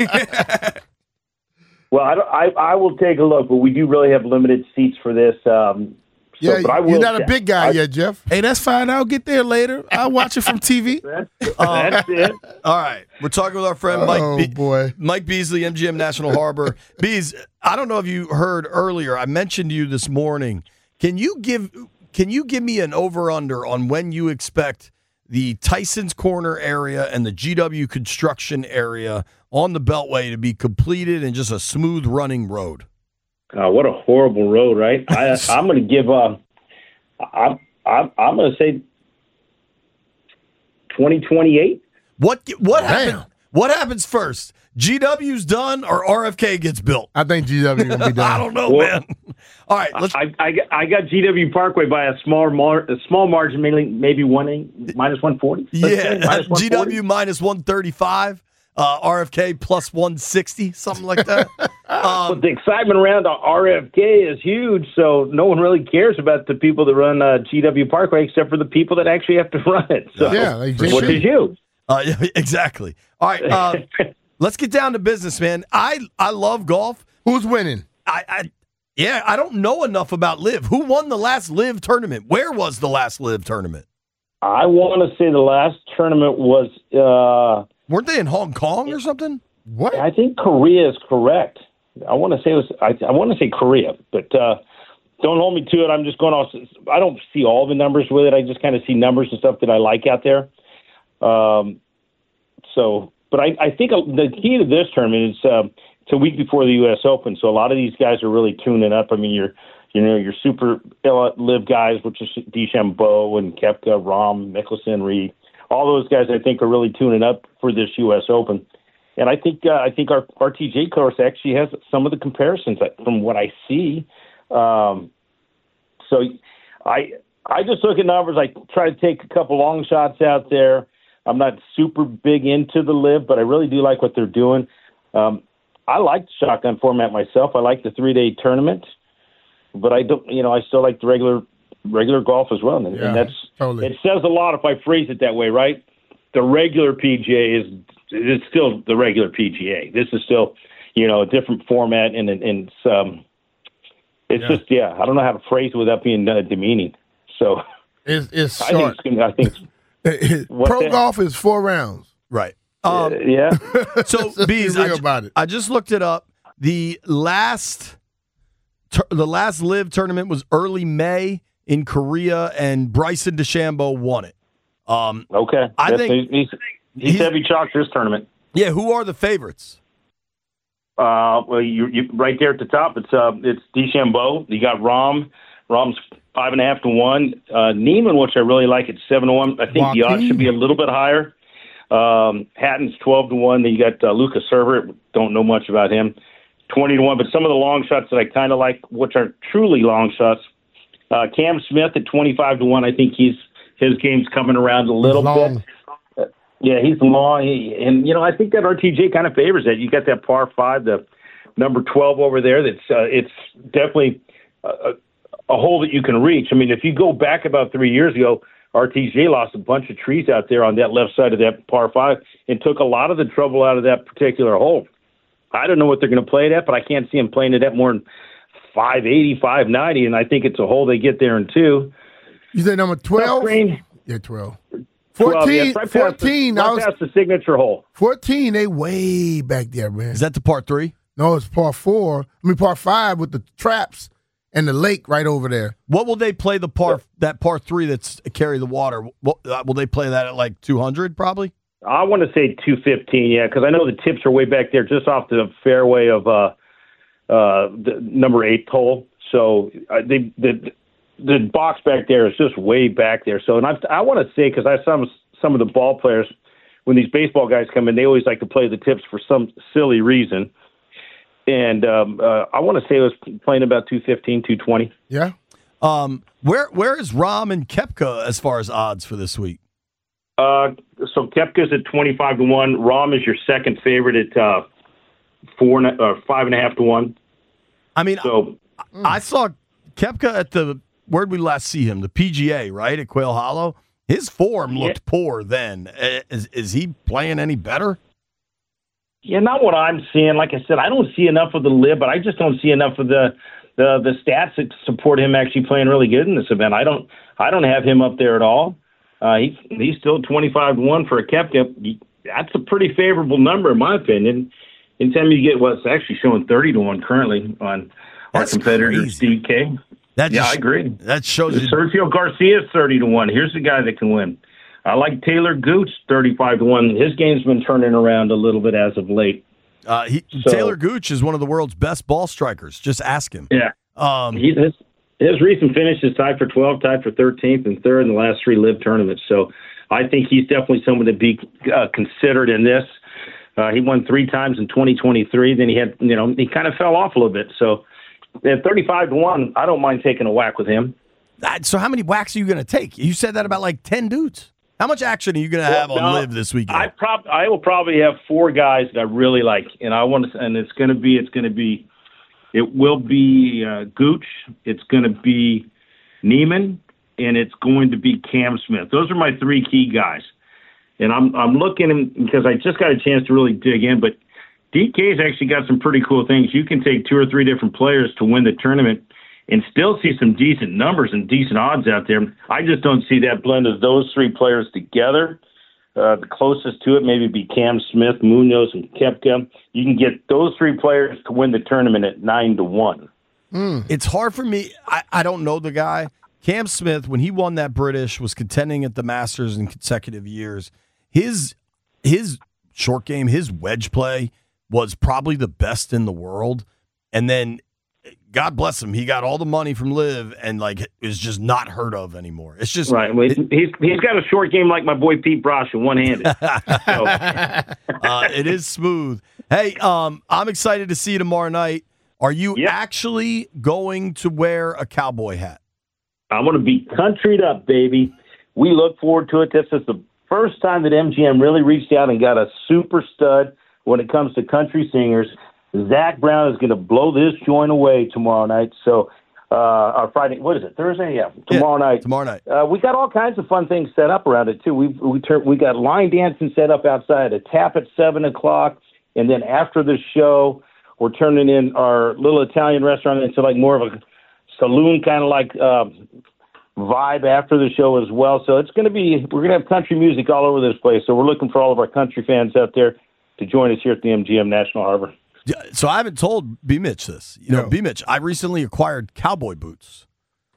[SPEAKER 9] Well, I, don't, I I will take a look, but we do really have limited seats for this. Um, so,
[SPEAKER 6] Yeah,
[SPEAKER 9] but I will
[SPEAKER 6] you're not a
[SPEAKER 9] check.
[SPEAKER 6] big guy
[SPEAKER 9] I-
[SPEAKER 6] yet, Jeff.
[SPEAKER 10] Hey, that's fine. I'll get there later. I'll watch it from T V.
[SPEAKER 9] That's, that's it.
[SPEAKER 5] All right. We're talking with our friend Mike
[SPEAKER 6] Oh,
[SPEAKER 5] Be-
[SPEAKER 6] boy.
[SPEAKER 5] Mike Beasley, M G M National Harbor. Bees, I don't know if you heard earlier, I mentioned to you this morning. Can you give can you give me an over-under on when you expect the Tyson's Corner area and the G W construction area on the Beltway to be completed and just a smooth running road?
[SPEAKER 9] Uh, what a horrible road, right? I, I'm going to give. Uh, I'm I'm, I'm going to say twenty twenty-eight.
[SPEAKER 5] What what
[SPEAKER 6] Damn.
[SPEAKER 5] happens? What happens first? G W's done or R F K gets built?
[SPEAKER 6] I think G W gonna be done.
[SPEAKER 5] I don't know,
[SPEAKER 9] Well-
[SPEAKER 5] man. All right, let's.
[SPEAKER 9] I, I, got- I got G W Parkway by a small mar- a small margin, mainly maybe one eight, minus one forty.
[SPEAKER 5] Yeah, G W minus one thirty-five, uh, R F K plus one sixty, something like that.
[SPEAKER 9] But
[SPEAKER 5] um,
[SPEAKER 9] the excitement around R F K is huge, so no one really cares about the people that run uh, G W Parkway except for the people that actually have to run it. So,
[SPEAKER 6] Yeah, like
[SPEAKER 9] which
[SPEAKER 6] J P.
[SPEAKER 9] is you.
[SPEAKER 5] uh, yeah, exactly. All right, uh, let's get down to business, man. I I love golf.
[SPEAKER 6] Who's winning?
[SPEAKER 5] I, I yeah, I don't know enough about Live. Who won the last Live tournament? Where was the last Live tournament?
[SPEAKER 9] I want to say the last tournament was. Uh,
[SPEAKER 5] Weren't they in Hong Kong or something?
[SPEAKER 6] What?
[SPEAKER 9] I think Korea is correct. I want to say it was. I, I want to say Korea, but uh, don't hold me to it. I'm just going off. I don't see all the numbers with it. I just kind of see numbers and stuff that I like out there. Um, so, but I, I think the key to this tournament is uh, it's a week before the U S Open, so a lot of these guys are really tuning up. I mean, you're, you know, your super live guys, which is DeChambeau and Koepka, Rahm, Mickelson, Reed. All those guys, I think, are really tuning up for this U S Open. And I think uh, I think our R T J course actually has some of the comparisons from what I see. Um, so I I just look at numbers. I try to take a couple long shots out there. I'm not super big into the live, but I really do like what they're doing. Um, I like the shotgun format myself. I like the three-day tournament, but I don't. You know, I still like the regular regular golf as well. And,
[SPEAKER 6] yeah,
[SPEAKER 9] and that's
[SPEAKER 6] totally.
[SPEAKER 9] It says a lot if I phrase it that way, right? The regular P G A is. It's still the regular P G A. This is still, you know, a different format, and, and, and it's, um, it's yeah. just, yeah, I don't know how to phrase it without being uh, demeaning. So
[SPEAKER 6] it's, it's
[SPEAKER 9] I
[SPEAKER 6] short.
[SPEAKER 9] think, I think
[SPEAKER 6] pro that? golf is four rounds.
[SPEAKER 5] Right.
[SPEAKER 9] Um, uh, yeah.
[SPEAKER 5] So, Bees, I,
[SPEAKER 6] about it.
[SPEAKER 5] I just looked it up. The last, ter- the last live tournament was early May in Korea, and Bryson DeChambeau won it. Um,
[SPEAKER 9] okay.
[SPEAKER 5] I
[SPEAKER 9] That's,
[SPEAKER 5] think
[SPEAKER 9] he's, he's, he's heavy chalk this tournament.
[SPEAKER 5] Yeah. Who are the favorites?
[SPEAKER 9] Uh, well, you, you right there at the top. It's uh, it's DeChambeau. You got Rahm. Rahm's five and a half to one. Uh, Neiman, which I really like, at seven to one. I think Joaquin. The odds should be a little bit higher. Um, Hatton's twelve to one. Then you got uh, Lucas Herbert. Don't know much about him. Twenty to one. But some of the long shots that I kind of like, which are truly long shots. Uh, Cam Smith at twenty-five to one. I think he's his game's coming around a little bit. Uh, yeah, he's long, he, and you know I think that R T J kind of favors that. You got that par five, the number twelve over there. That's uh, it's definitely a, a hole that you can reach. I mean, if you go back about three years ago, R T J lost a bunch of trees out there on that left side of that par five and took a lot of the trouble out of that particular hole. I don't know what they're going to play it at, but I can't see them playing it at more than five eighty, five ninety, and I think it's a hole they get there in two.
[SPEAKER 6] You say number twelve? Yeah, twelve. fourteen,
[SPEAKER 9] twelve, yeah, right
[SPEAKER 6] fourteen.
[SPEAKER 9] Past the, right
[SPEAKER 6] I was,
[SPEAKER 9] past the signature hole.
[SPEAKER 6] fourteen, they way back there, man.
[SPEAKER 5] Is that the part three?
[SPEAKER 6] No, it's par four. I mean, par five with the traps and the lake right over there.
[SPEAKER 5] What will they play the par that par three that's carry the water? What, uh, will they play that at like two hundred probably?
[SPEAKER 9] I want to say two fifteen, yeah, because I know the tips are way back there just off the fairway of uh, uh, the number eight hole. So uh, they, the the box back there is just way back there. So, and I, I want to say, because I saw some, some of the ball players, when these baseball guys come in, they always like to play the tips for some silly reason. And um, uh, I want to say it was playing about two fifteen, two twenty.
[SPEAKER 6] Yeah.
[SPEAKER 5] Um, where where is Rahm and Koepka as far as odds for this week?
[SPEAKER 9] Uh, so Koepka's at twenty-five to one. Rahm is your second favorite at uh, four, uh, five and a half to one.
[SPEAKER 5] I mean,
[SPEAKER 9] so
[SPEAKER 5] I, I saw Koepka at the, where'd we last see him? The P G A, right, at Quail Hollow. His form looked yeah. poor then. Is, is he playing any better?
[SPEAKER 9] Yeah, not what I'm seeing. Like I said, I don't see enough of the lib, but I just don't see enough of the the the stats that support him actually playing really good in this event. I don't I don't have him up there at all. Uh, he's he's still twenty-five to one for a Koepka. That's a pretty favorable number in my opinion. Anytime you get what's actually showing thirty to one currently on
[SPEAKER 5] That's
[SPEAKER 9] our competitor
[SPEAKER 5] crazy.
[SPEAKER 9] D K.
[SPEAKER 5] That
[SPEAKER 9] yeah,
[SPEAKER 5] just,
[SPEAKER 9] I agree.
[SPEAKER 5] That shows you.
[SPEAKER 9] Sergio Garcia is thirty to one. Here's the guy that can win. I like Taylor Gooch, thirty-five to one. His game's been turning around a little bit as of late.
[SPEAKER 5] Uh, he, so, Taylor Gooch is one of the world's best ball strikers. Just ask him.
[SPEAKER 9] Yeah.
[SPEAKER 5] Um,
[SPEAKER 9] he, his, his recent finish is tied for twelfth, tied for thirteenth, and third in the last three live tournaments. So I think he's definitely someone to be uh, considered in this. Uh, he won three times in twenty twenty-three. Then he had, you know, he kind of fell off a little bit. So at thirty-five to one, I don't mind taking a whack with him.
[SPEAKER 5] So how many whacks are you going to take? You said that about like ten dudes. How much action are you going to have well, on no, Live this weekend?
[SPEAKER 9] I prob- I will probably have four guys that I really like, and I want to, and it's going to be, it's going to be, it will be uh, Gooch, it's going to be Neiman, and it's going to be Cam Smith. Those are my three key guys, and I'm I'm looking because I just got a chance to really dig in, but D K's actually got some pretty cool things. You can take two or three different players to win the tournament, and still see some decent numbers and decent odds out there. I just don't see that blend of those three players together. Uh, the closest to it maybe be Cam Smith, Munoz, and Koepka. You can get those three players to win the tournament at nine to one.
[SPEAKER 5] Mm. It's hard for me. I, I don't know the guy. Cam Smith, when he won that British, was contending at the Masters in consecutive years. His his short game, his wedge play was probably the best in the world. And then, God bless him, he got all the money from Liv and like is just not heard of anymore. It's just
[SPEAKER 9] right. Well, it, he's he's got a short game like my boy Pete Brosh and one handed. so.
[SPEAKER 5] uh, it is smooth. Hey, um, I'm excited to see you tomorrow night. Are you yep. actually going to wear a cowboy hat?
[SPEAKER 9] I'm going to be countryed up, baby. We look forward to it. This is the first time that M G M really reached out and got a super stud when it comes to country singers. Zach Brown is going to blow this joint away tomorrow night. So, uh, our Friday, what is it? Thursday? Yeah, tomorrow
[SPEAKER 5] yeah,
[SPEAKER 9] night.
[SPEAKER 5] Tomorrow night.
[SPEAKER 9] Uh, we got all kinds of fun things set up around it too. We we tur- we got line dancing set up outside, a tap at seven o'clock, and then after the show, we're turning in our little Italian restaurant into like more of a saloon kind of like uh, vibe after the show as well. So it's going to be, we're going to have country music all over this place. So we're looking for all of our country fans out there to join us here at the M G M National Harbor.
[SPEAKER 5] So I haven't told B. Mitch this. You know, no. B. Mitch, I recently acquired cowboy boots.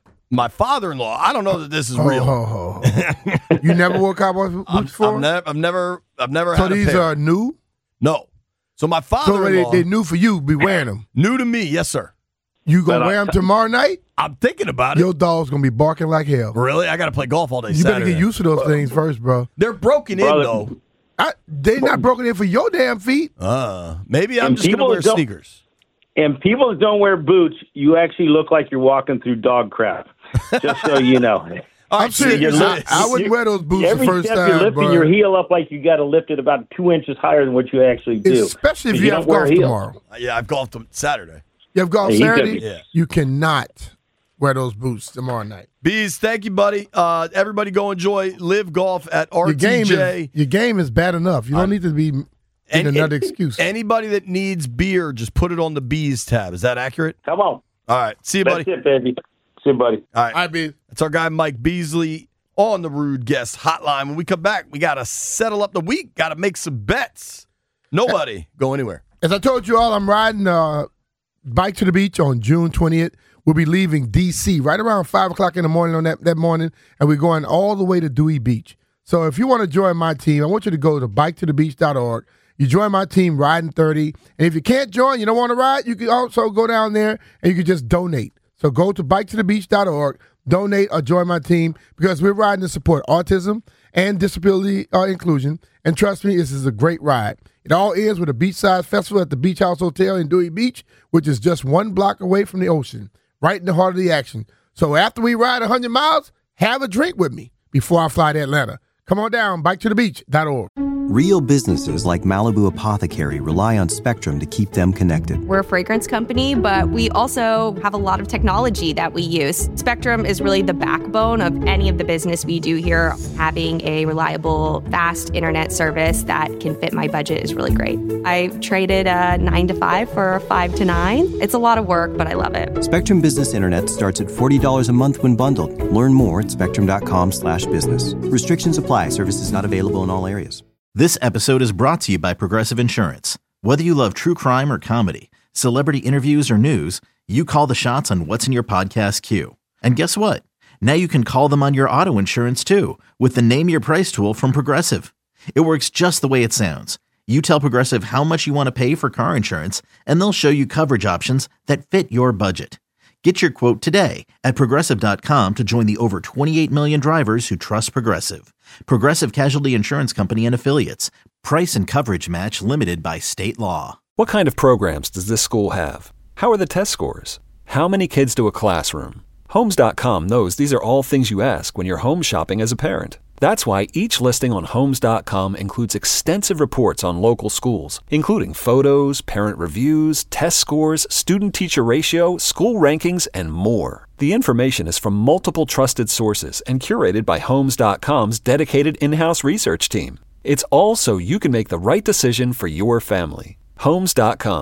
[SPEAKER 5] My father-in-law, I don't know that this is
[SPEAKER 6] oh,
[SPEAKER 5] real.
[SPEAKER 6] Oh, oh. You never wore cowboy boots
[SPEAKER 5] I'm,
[SPEAKER 6] before?
[SPEAKER 5] I've never, I've never, I've never
[SPEAKER 6] so
[SPEAKER 5] had a
[SPEAKER 6] these
[SPEAKER 5] pair.
[SPEAKER 6] are new?
[SPEAKER 5] No. So my father-in-law.
[SPEAKER 6] So they, they're new for you, be wearing them.
[SPEAKER 5] New to me, yes, sir.
[SPEAKER 6] You gonna wear them tomorrow night?
[SPEAKER 5] I'm thinking about it.
[SPEAKER 6] Your dog's gonna be barking like hell.
[SPEAKER 5] Really? I got to play golf all day
[SPEAKER 6] You
[SPEAKER 5] Saturday.
[SPEAKER 6] better get used to those things first, bro.
[SPEAKER 5] They're broken
[SPEAKER 9] Brother.
[SPEAKER 5] in, though.
[SPEAKER 6] I, they not broken in for your damn feet.
[SPEAKER 5] Uh, maybe I'm
[SPEAKER 9] And
[SPEAKER 5] just going to
[SPEAKER 9] people
[SPEAKER 5] wear
[SPEAKER 9] don't-
[SPEAKER 5] sneakers.
[SPEAKER 9] And people that don't wear boots, you actually look like you're walking through dog crap. Just so you know.
[SPEAKER 6] I'm serious. I, I wouldn't wear those boots
[SPEAKER 9] Every
[SPEAKER 6] the first
[SPEAKER 9] step
[SPEAKER 6] time.
[SPEAKER 9] you're lifting
[SPEAKER 6] but
[SPEAKER 9] your heel up like you got to lift it about two inches higher than what you actually do.
[SPEAKER 6] Especially if
[SPEAKER 9] Because
[SPEAKER 6] you,
[SPEAKER 9] you
[SPEAKER 6] have
[SPEAKER 9] don't wear
[SPEAKER 6] golf
[SPEAKER 9] heels.
[SPEAKER 6] tomorrow.
[SPEAKER 5] Uh, yeah, I've golfed them Saturday.
[SPEAKER 6] You have golf
[SPEAKER 9] Hey, you
[SPEAKER 6] Saturday?
[SPEAKER 9] could be-
[SPEAKER 5] Yeah.
[SPEAKER 6] You cannot wear those boots tomorrow night.
[SPEAKER 5] Bees, thank you, buddy. Uh, everybody go enjoy Live Golf at R T J.
[SPEAKER 6] Your game, is, your game is bad enough. You don't
[SPEAKER 5] I'm,
[SPEAKER 6] need to be in another
[SPEAKER 5] and,
[SPEAKER 6] excuse.
[SPEAKER 5] Anybody that needs beer, just put it on the Bees tab. Is that accurate?
[SPEAKER 9] Come on.
[SPEAKER 5] All right. See you,
[SPEAKER 9] That's
[SPEAKER 5] buddy.
[SPEAKER 9] it, baby. See you, buddy.
[SPEAKER 5] All right.
[SPEAKER 6] All right, Bees.
[SPEAKER 5] That's our guy, Mike Beasley, on the Rude Guest Hotline. When we come back, we got to settle up the week, got to make some bets. Nobody go anywhere.
[SPEAKER 6] As I told you all, I'm riding uh, Bike to the Beach on June twentieth. We'll be leaving D C right around five o'clock in the morning on that, that morning, and we're going all the way to Dewey Beach. So if you want to join my team, I want you to go to bike to the beach dot org. You join my team, Riding thirty. And if you can't join, you don't want to ride, you can also go down there and you can just donate. So go to bike to the beach dot org, donate or join my team because we're riding to support autism and disability uh, inclusion. And trust me, this is a great ride. It all ends with a beachside festival at the Beach House Hotel in Dewey Beach, which is just one block away from the ocean, right in the heart of the action. So after we ride one hundred miles, have a drink with me before I fly to Atlanta. Come on down, bike to the beach dot org.
[SPEAKER 1] Real businesses like Malibu Apothecary rely on Spectrum to keep them connected.
[SPEAKER 11] We're a fragrance company, but we also have a lot of technology that we use. Spectrum is really the backbone of any of the business we do here. Having a reliable, fast internet service that can fit my budget is really great. I traded a nine to five for a five to nine. It's a lot of work, but I love it.
[SPEAKER 1] Spectrum Business Internet starts at forty dollars a month when bundled. Learn more at spectrum.com slash business. Restrictions apply. Services not available in all areas.
[SPEAKER 3] This episode is brought to you by Progressive Insurance. Whether you love true crime or comedy, celebrity interviews or news, you call the shots on what's in your podcast queue. And guess what? Now you can call them on your auto insurance too with the Name Your Price tool from Progressive. It works just the way it sounds. You tell Progressive how much you want to pay for car insurance, and they'll show you coverage options that fit your budget. Get your quote today at Progressive dot com to join the over twenty-eight million drivers who trust Progressive. Progressive Casualty Insurance Company and Affiliates. Price and coverage match limited by state law.
[SPEAKER 4] What kind of programs does this school have? How are the test scores? How many kids to a classroom? Homes dot com knows these are all things you ask when you're home shopping as a parent. That's why each listing on Homes dot com includes extensive reports on local schools, including photos, parent reviews, test scores, student-teacher ratio, school rankings, and more. The information is from multiple trusted sources and curated by Homes dot com's dedicated in-house research team. It's all so you can make the right decision for your family. Homes dot com.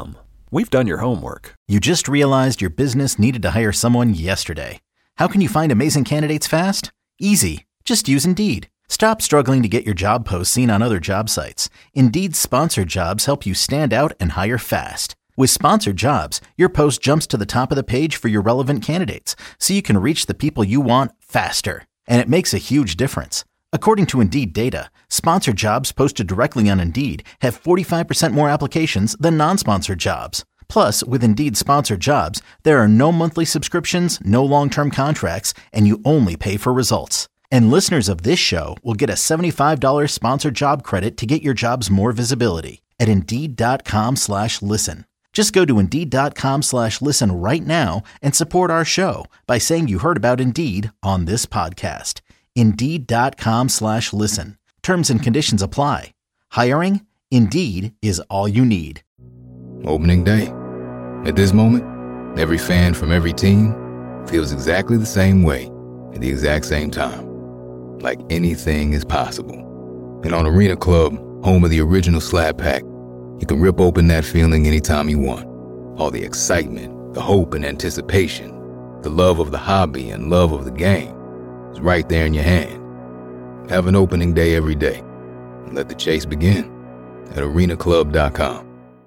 [SPEAKER 4] We've done your homework.
[SPEAKER 3] You just realized your business needed to hire someone yesterday. How can you find amazing candidates fast? Easy. Just use Indeed. Stop struggling to get your job posts seen on other job sites. Indeed's sponsored jobs help you stand out and hire fast. With sponsored jobs, your post jumps to the top of the page for your relevant candidates, so you can reach the people you want faster. And it makes a huge difference. According to Indeed data, sponsored jobs posted directly on Indeed have forty-five percent more applications than non-sponsored jobs. Plus, with Indeed sponsored jobs, there are no monthly subscriptions, no long-term contracts, and you only pay for results. And listeners of this show will get a seventy-five dollars sponsored job credit to get your jobs more visibility at Indeed.com slash listen. Just go to Indeed.com slash listen right now and support our show by saying you heard about Indeed on this podcast. Indeed.com slash listen. Terms and conditions apply. Hiring? Indeed is all you need.
[SPEAKER 8] Opening day. At this moment, every fan from every team feels exactly the same way at the exact same time. Like anything is possible. And on Arena Club, home of the original Slab Pack, you can rip open that feeling anytime you want. All the excitement, the hope and anticipation, the love of the hobby and love of the game is right there in your hand. Have an opening day every day. And let the chase begin at arena club dot com.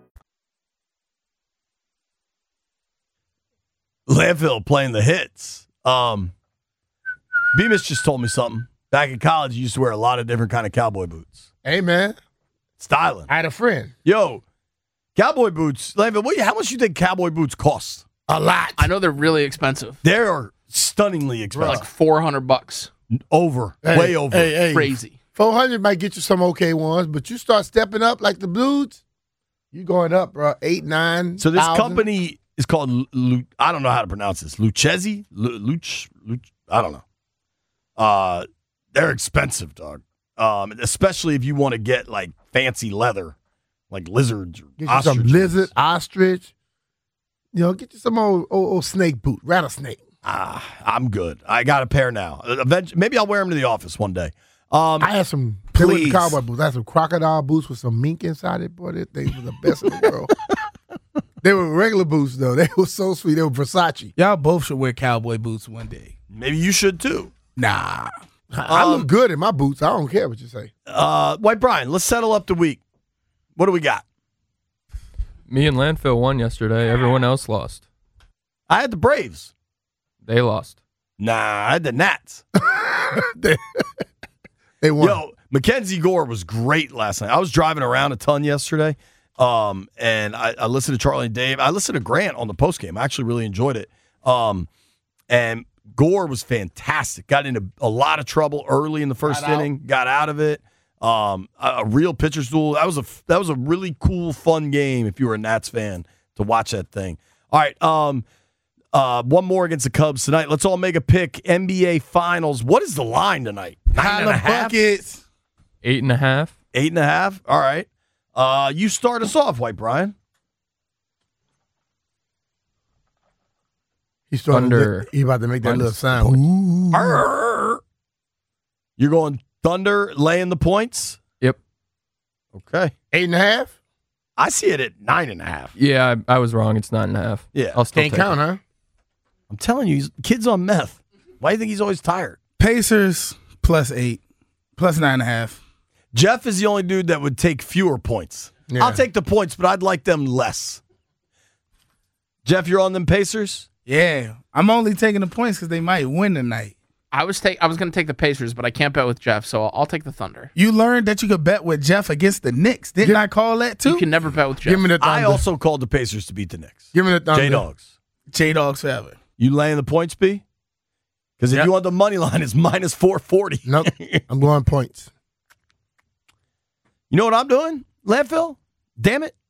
[SPEAKER 5] Landfill playing the hits. Um, Bemis just told me something. Back in college, you used to wear a lot of different kind of cowboy boots.
[SPEAKER 6] Hey, man.
[SPEAKER 5] Styling.
[SPEAKER 6] I had a friend.
[SPEAKER 5] Yo, cowboy boots. Landfill, what, how much do you think cowboy boots cost?
[SPEAKER 6] A lot.
[SPEAKER 12] I know they're really expensive.
[SPEAKER 5] They are stunningly expensive.
[SPEAKER 12] Like four hundred bucks.
[SPEAKER 5] Over.
[SPEAKER 6] Hey,
[SPEAKER 5] way over.
[SPEAKER 6] Hey, hey.
[SPEAKER 12] Crazy.
[SPEAKER 6] four hundred might get you some okay ones, but you start stepping up like the Blues, you going up, bro. Eight, nine.
[SPEAKER 5] So this
[SPEAKER 6] thousand.
[SPEAKER 5] company is called, Lu- Lu- I don't know how to pronounce this. Lucchese? Lu- Luch, Luch, I don't know. Uh, they're expensive, dog. Um, especially if you want to get like fancy leather, like lizards or
[SPEAKER 6] Get you some
[SPEAKER 5] ostriches.
[SPEAKER 6] lizard, ostrich. You know, get you some old, old, old snake boot, rattlesnake.
[SPEAKER 5] Ah, I'm good. I got a pair now. Eventually, maybe I'll wear them to the office one day. Um,
[SPEAKER 6] I had some they weren't
[SPEAKER 5] please.
[SPEAKER 6] cowboy boots. I had some crocodile boots with some mink inside it. Boy, that thing was the best in the world. They were regular boots, though. They were so sweet. They were Versace.
[SPEAKER 10] Y'all both should wear cowboy boots one day.
[SPEAKER 5] Maybe you should too.
[SPEAKER 10] Nah.
[SPEAKER 6] I
[SPEAKER 5] Um,
[SPEAKER 6] look good in my boots. I don't care what you say.
[SPEAKER 5] Uh, White Brian, let's settle up the week. What do we got?
[SPEAKER 13] Me and Landfill won yesterday. Everyone else lost.
[SPEAKER 5] I had the Braves.
[SPEAKER 13] They lost.
[SPEAKER 5] Nah, I had the Nats.
[SPEAKER 6] they, they won.
[SPEAKER 5] Yo, Mackenzie Gore was great last night. I was driving around a ton yesterday, um, and I, I listened to Charlie and Dave. I listened to Grant on the postgame. I actually really enjoyed it. Um, and Gore was fantastic. Got into a lot of trouble early in the first
[SPEAKER 6] Got out.
[SPEAKER 5] inning. Got out of it. Um, a, a real pitcher's duel. That was a that was a really cool, fun game. If you were a Nats fan, to watch that thing. All right. Um, uh, one more against the Cubs tonight. Let's all make a pick. N B A Finals. What is the line tonight? Nine and a half.
[SPEAKER 10] Buckets.
[SPEAKER 13] Eight and a half.
[SPEAKER 5] Eight and a half. All right. Uh, you start us off, White Brian.
[SPEAKER 6] He's starting
[SPEAKER 13] Thunder.
[SPEAKER 6] to, he about to make that little
[SPEAKER 13] Minus
[SPEAKER 6] sound. Ooh.
[SPEAKER 5] Arr. You're going Thunder laying the points?
[SPEAKER 13] Yep.
[SPEAKER 5] Okay.
[SPEAKER 6] Eight and a half?
[SPEAKER 5] I see it at nine and a half.
[SPEAKER 13] Yeah, I, I was wrong. It's nine and a half.
[SPEAKER 5] Yeah.
[SPEAKER 13] I'll still
[SPEAKER 6] Can't
[SPEAKER 13] take
[SPEAKER 6] count,
[SPEAKER 13] it.
[SPEAKER 6] huh?
[SPEAKER 5] I'm telling you, he's, kid's on meth. Why do you think he's always tired?
[SPEAKER 10] Pacers plus eight, plus nine and a half.
[SPEAKER 5] Jeff is the only dude that would take fewer points.
[SPEAKER 6] Yeah.
[SPEAKER 5] I'll take the points, but I'd like them less. Jeff, you're on them Pacers?
[SPEAKER 10] Yeah, I'm only taking the points because they might win tonight.
[SPEAKER 12] I was take I was going to take the Pacers, but I can't bet with Jeff, so I'll, I'll take the Thunder.
[SPEAKER 10] You learned that you could bet with Jeff against the Knicks. Didn't I call that too?
[SPEAKER 12] You can never bet with Jeff.
[SPEAKER 6] Give me the thunder.
[SPEAKER 5] I also called the Pacers to beat the Knicks.
[SPEAKER 6] Give me the thunder.
[SPEAKER 5] J-Dogs.
[SPEAKER 10] J-Dogs forever.
[SPEAKER 5] You laying the points, B? Because if
[SPEAKER 6] Yep.
[SPEAKER 5] you want the money line, it's minus four forty.
[SPEAKER 6] Nope. I'm going points.
[SPEAKER 5] You know what I'm doing? Landfill? Damn it.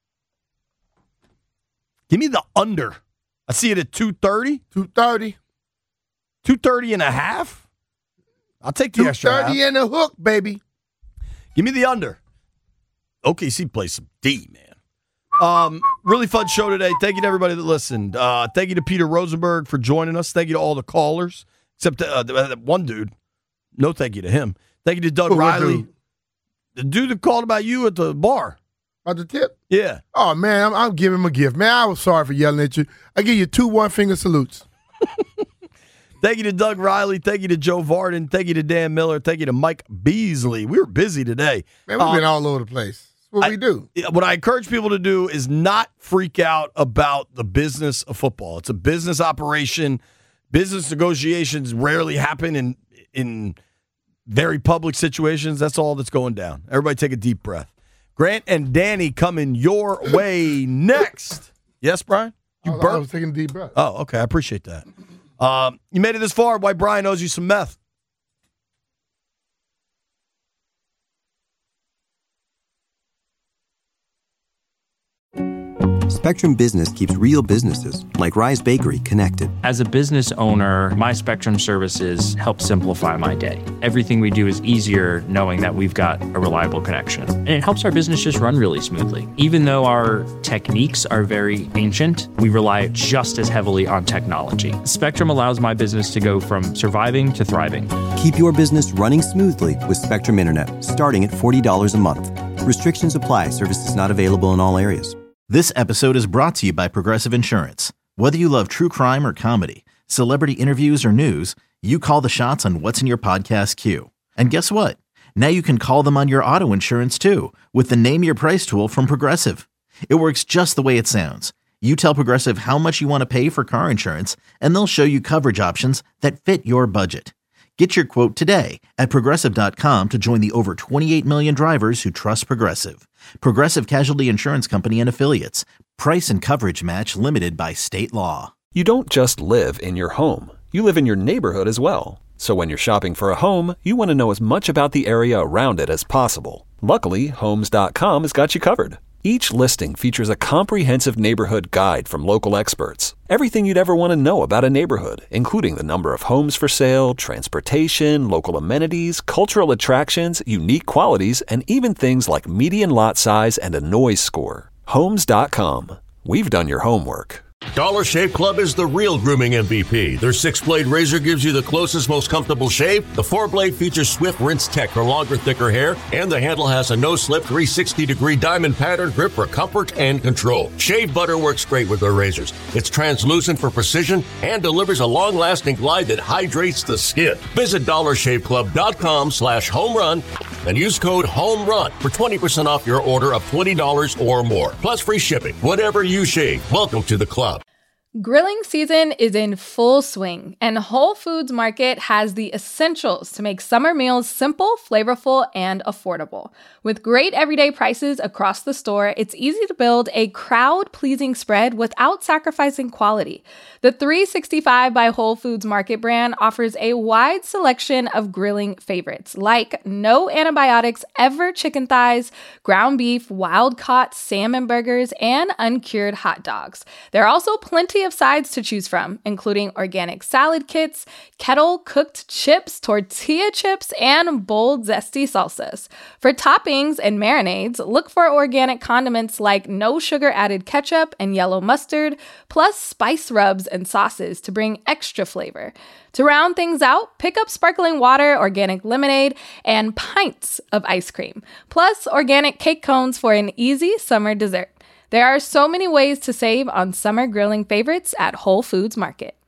[SPEAKER 5] Give me the under. I see it at two thirty.
[SPEAKER 6] two thirty.
[SPEAKER 5] two thirty and a half? I'll take the
[SPEAKER 6] two
[SPEAKER 5] extra half.
[SPEAKER 6] thirty and a hook, baby.
[SPEAKER 5] Give me the under. O K C plays some D, man. Um, really fun show today. Thank you to everybody that listened. Uh, thank you to Peter Rosenberg for joining us. Thank you to all the callers, except uh, that one dude. No thank you to him. Thank you to Doug
[SPEAKER 6] Who, what
[SPEAKER 5] Riley.
[SPEAKER 6] dude?
[SPEAKER 5] The dude that called about you at the bar.
[SPEAKER 6] About the tip?
[SPEAKER 5] Yeah.
[SPEAKER 6] Oh, man, I'm, I'm giving him a gift. Man, I was sorry for yelling at you. I give you two one-finger salutes.
[SPEAKER 5] Thank you to Doug Riley. Thank you to Joe Varden. Thank you to Dan Miller. Thank you to Mike Beasley. We were busy today.
[SPEAKER 6] Man, we've
[SPEAKER 5] um,
[SPEAKER 6] been all over the place. That's what
[SPEAKER 5] I,
[SPEAKER 6] we do.
[SPEAKER 5] What I encourage people to do is not freak out about the business of football. It's a business operation. Business negotiations rarely happen in in very public situations. That's all that's going down. Everybody take a deep breath. Grant and Danny coming your way next. Yes, Brian? You
[SPEAKER 6] I, I
[SPEAKER 5] burped?
[SPEAKER 6] was taking a deep breath.
[SPEAKER 5] Oh, okay. I appreciate that. Um, you made it this far. Why Brian owes you some meth.
[SPEAKER 1] Spectrum Business keeps real businesses, like Rise Bakery, connected.
[SPEAKER 2] As a business owner, my Spectrum services help simplify my day. Everything we do is easier knowing that we've got a reliable connection. And it helps our business just run really smoothly. Even though our techniques are very ancient, we rely just as heavily on technology. Spectrum allows my business to go from surviving to thriving.
[SPEAKER 1] Keep your business running smoothly with Spectrum Internet, starting at forty dollars a month. Restrictions apply. Services not available in all areas.
[SPEAKER 3] This episode is brought to you by Progressive Insurance. Whether you love true crime or comedy, celebrity interviews or news, you call the shots on what's in your podcast queue. And guess what? Now you can call them on your auto insurance too with the Name Your Price tool from Progressive. It works just the way it sounds. You tell Progressive how much you want to pay for car insurance, and they'll show you coverage options that fit your budget. Get your quote today at Progressive dot com to join the over twenty-eight million drivers who trust Progressive. Progressive Casualty Insurance Company and Affiliates. Price and coverage match limited by state law.
[SPEAKER 4] You don't just live in your home. You live in your neighborhood as well. So when you're shopping for a home, you want to know as much about the area around it as possible. Luckily, Homes dot com has got you covered. Each listing features a comprehensive neighborhood guide from local experts. Everything you'd ever want to know about a neighborhood, including the number of homes for sale, transportation, local amenities, cultural attractions, unique qualities, and even things like median lot size and a noise score. Homes dot com. We've done your homework.
[SPEAKER 14] Dollar Shave Club is the real grooming M V P. Their six-blade razor gives you the closest, most comfortable shave. The four-blade features swift rinse tech for longer, thicker hair. And the handle has a no-slip three sixty degree diamond pattern grip for comfort and control. Shave butter works great with their razors. It's translucent for precision and delivers a long-lasting glide that hydrates the skin. Visit dollar shave club dot com slash home run and use code HOMERUN for twenty percent off your order of twenty dollars or more. Plus free shipping. Whatever you shave, welcome to the club.
[SPEAKER 15] Grilling season is in full swing, and Whole Foods Market has the essentials to make summer meals simple, flavorful, and affordable. With great everyday prices across the store, it's easy to build a crowd-pleasing spread without sacrificing quality. The three sixty-five by Whole Foods Market brand offers a wide selection of grilling favorites, like no antibiotics ever chicken thighs, ground beef, wild-caught salmon burgers, and uncured hot dogs. There are also plenty of sides to choose from, including organic salad kits, kettle-cooked chips, tortilla chips, and bold, zesty salsas. For toppings and marinades, look for organic condiments like no sugar-added ketchup and yellow mustard, plus spice rubs and sauces to bring extra flavor. To round things out, pick up sparkling water, organic lemonade, and pints of ice cream, plus organic cake cones for an easy summer dessert. There are so many ways to save on summer grilling favorites at Whole Foods Market.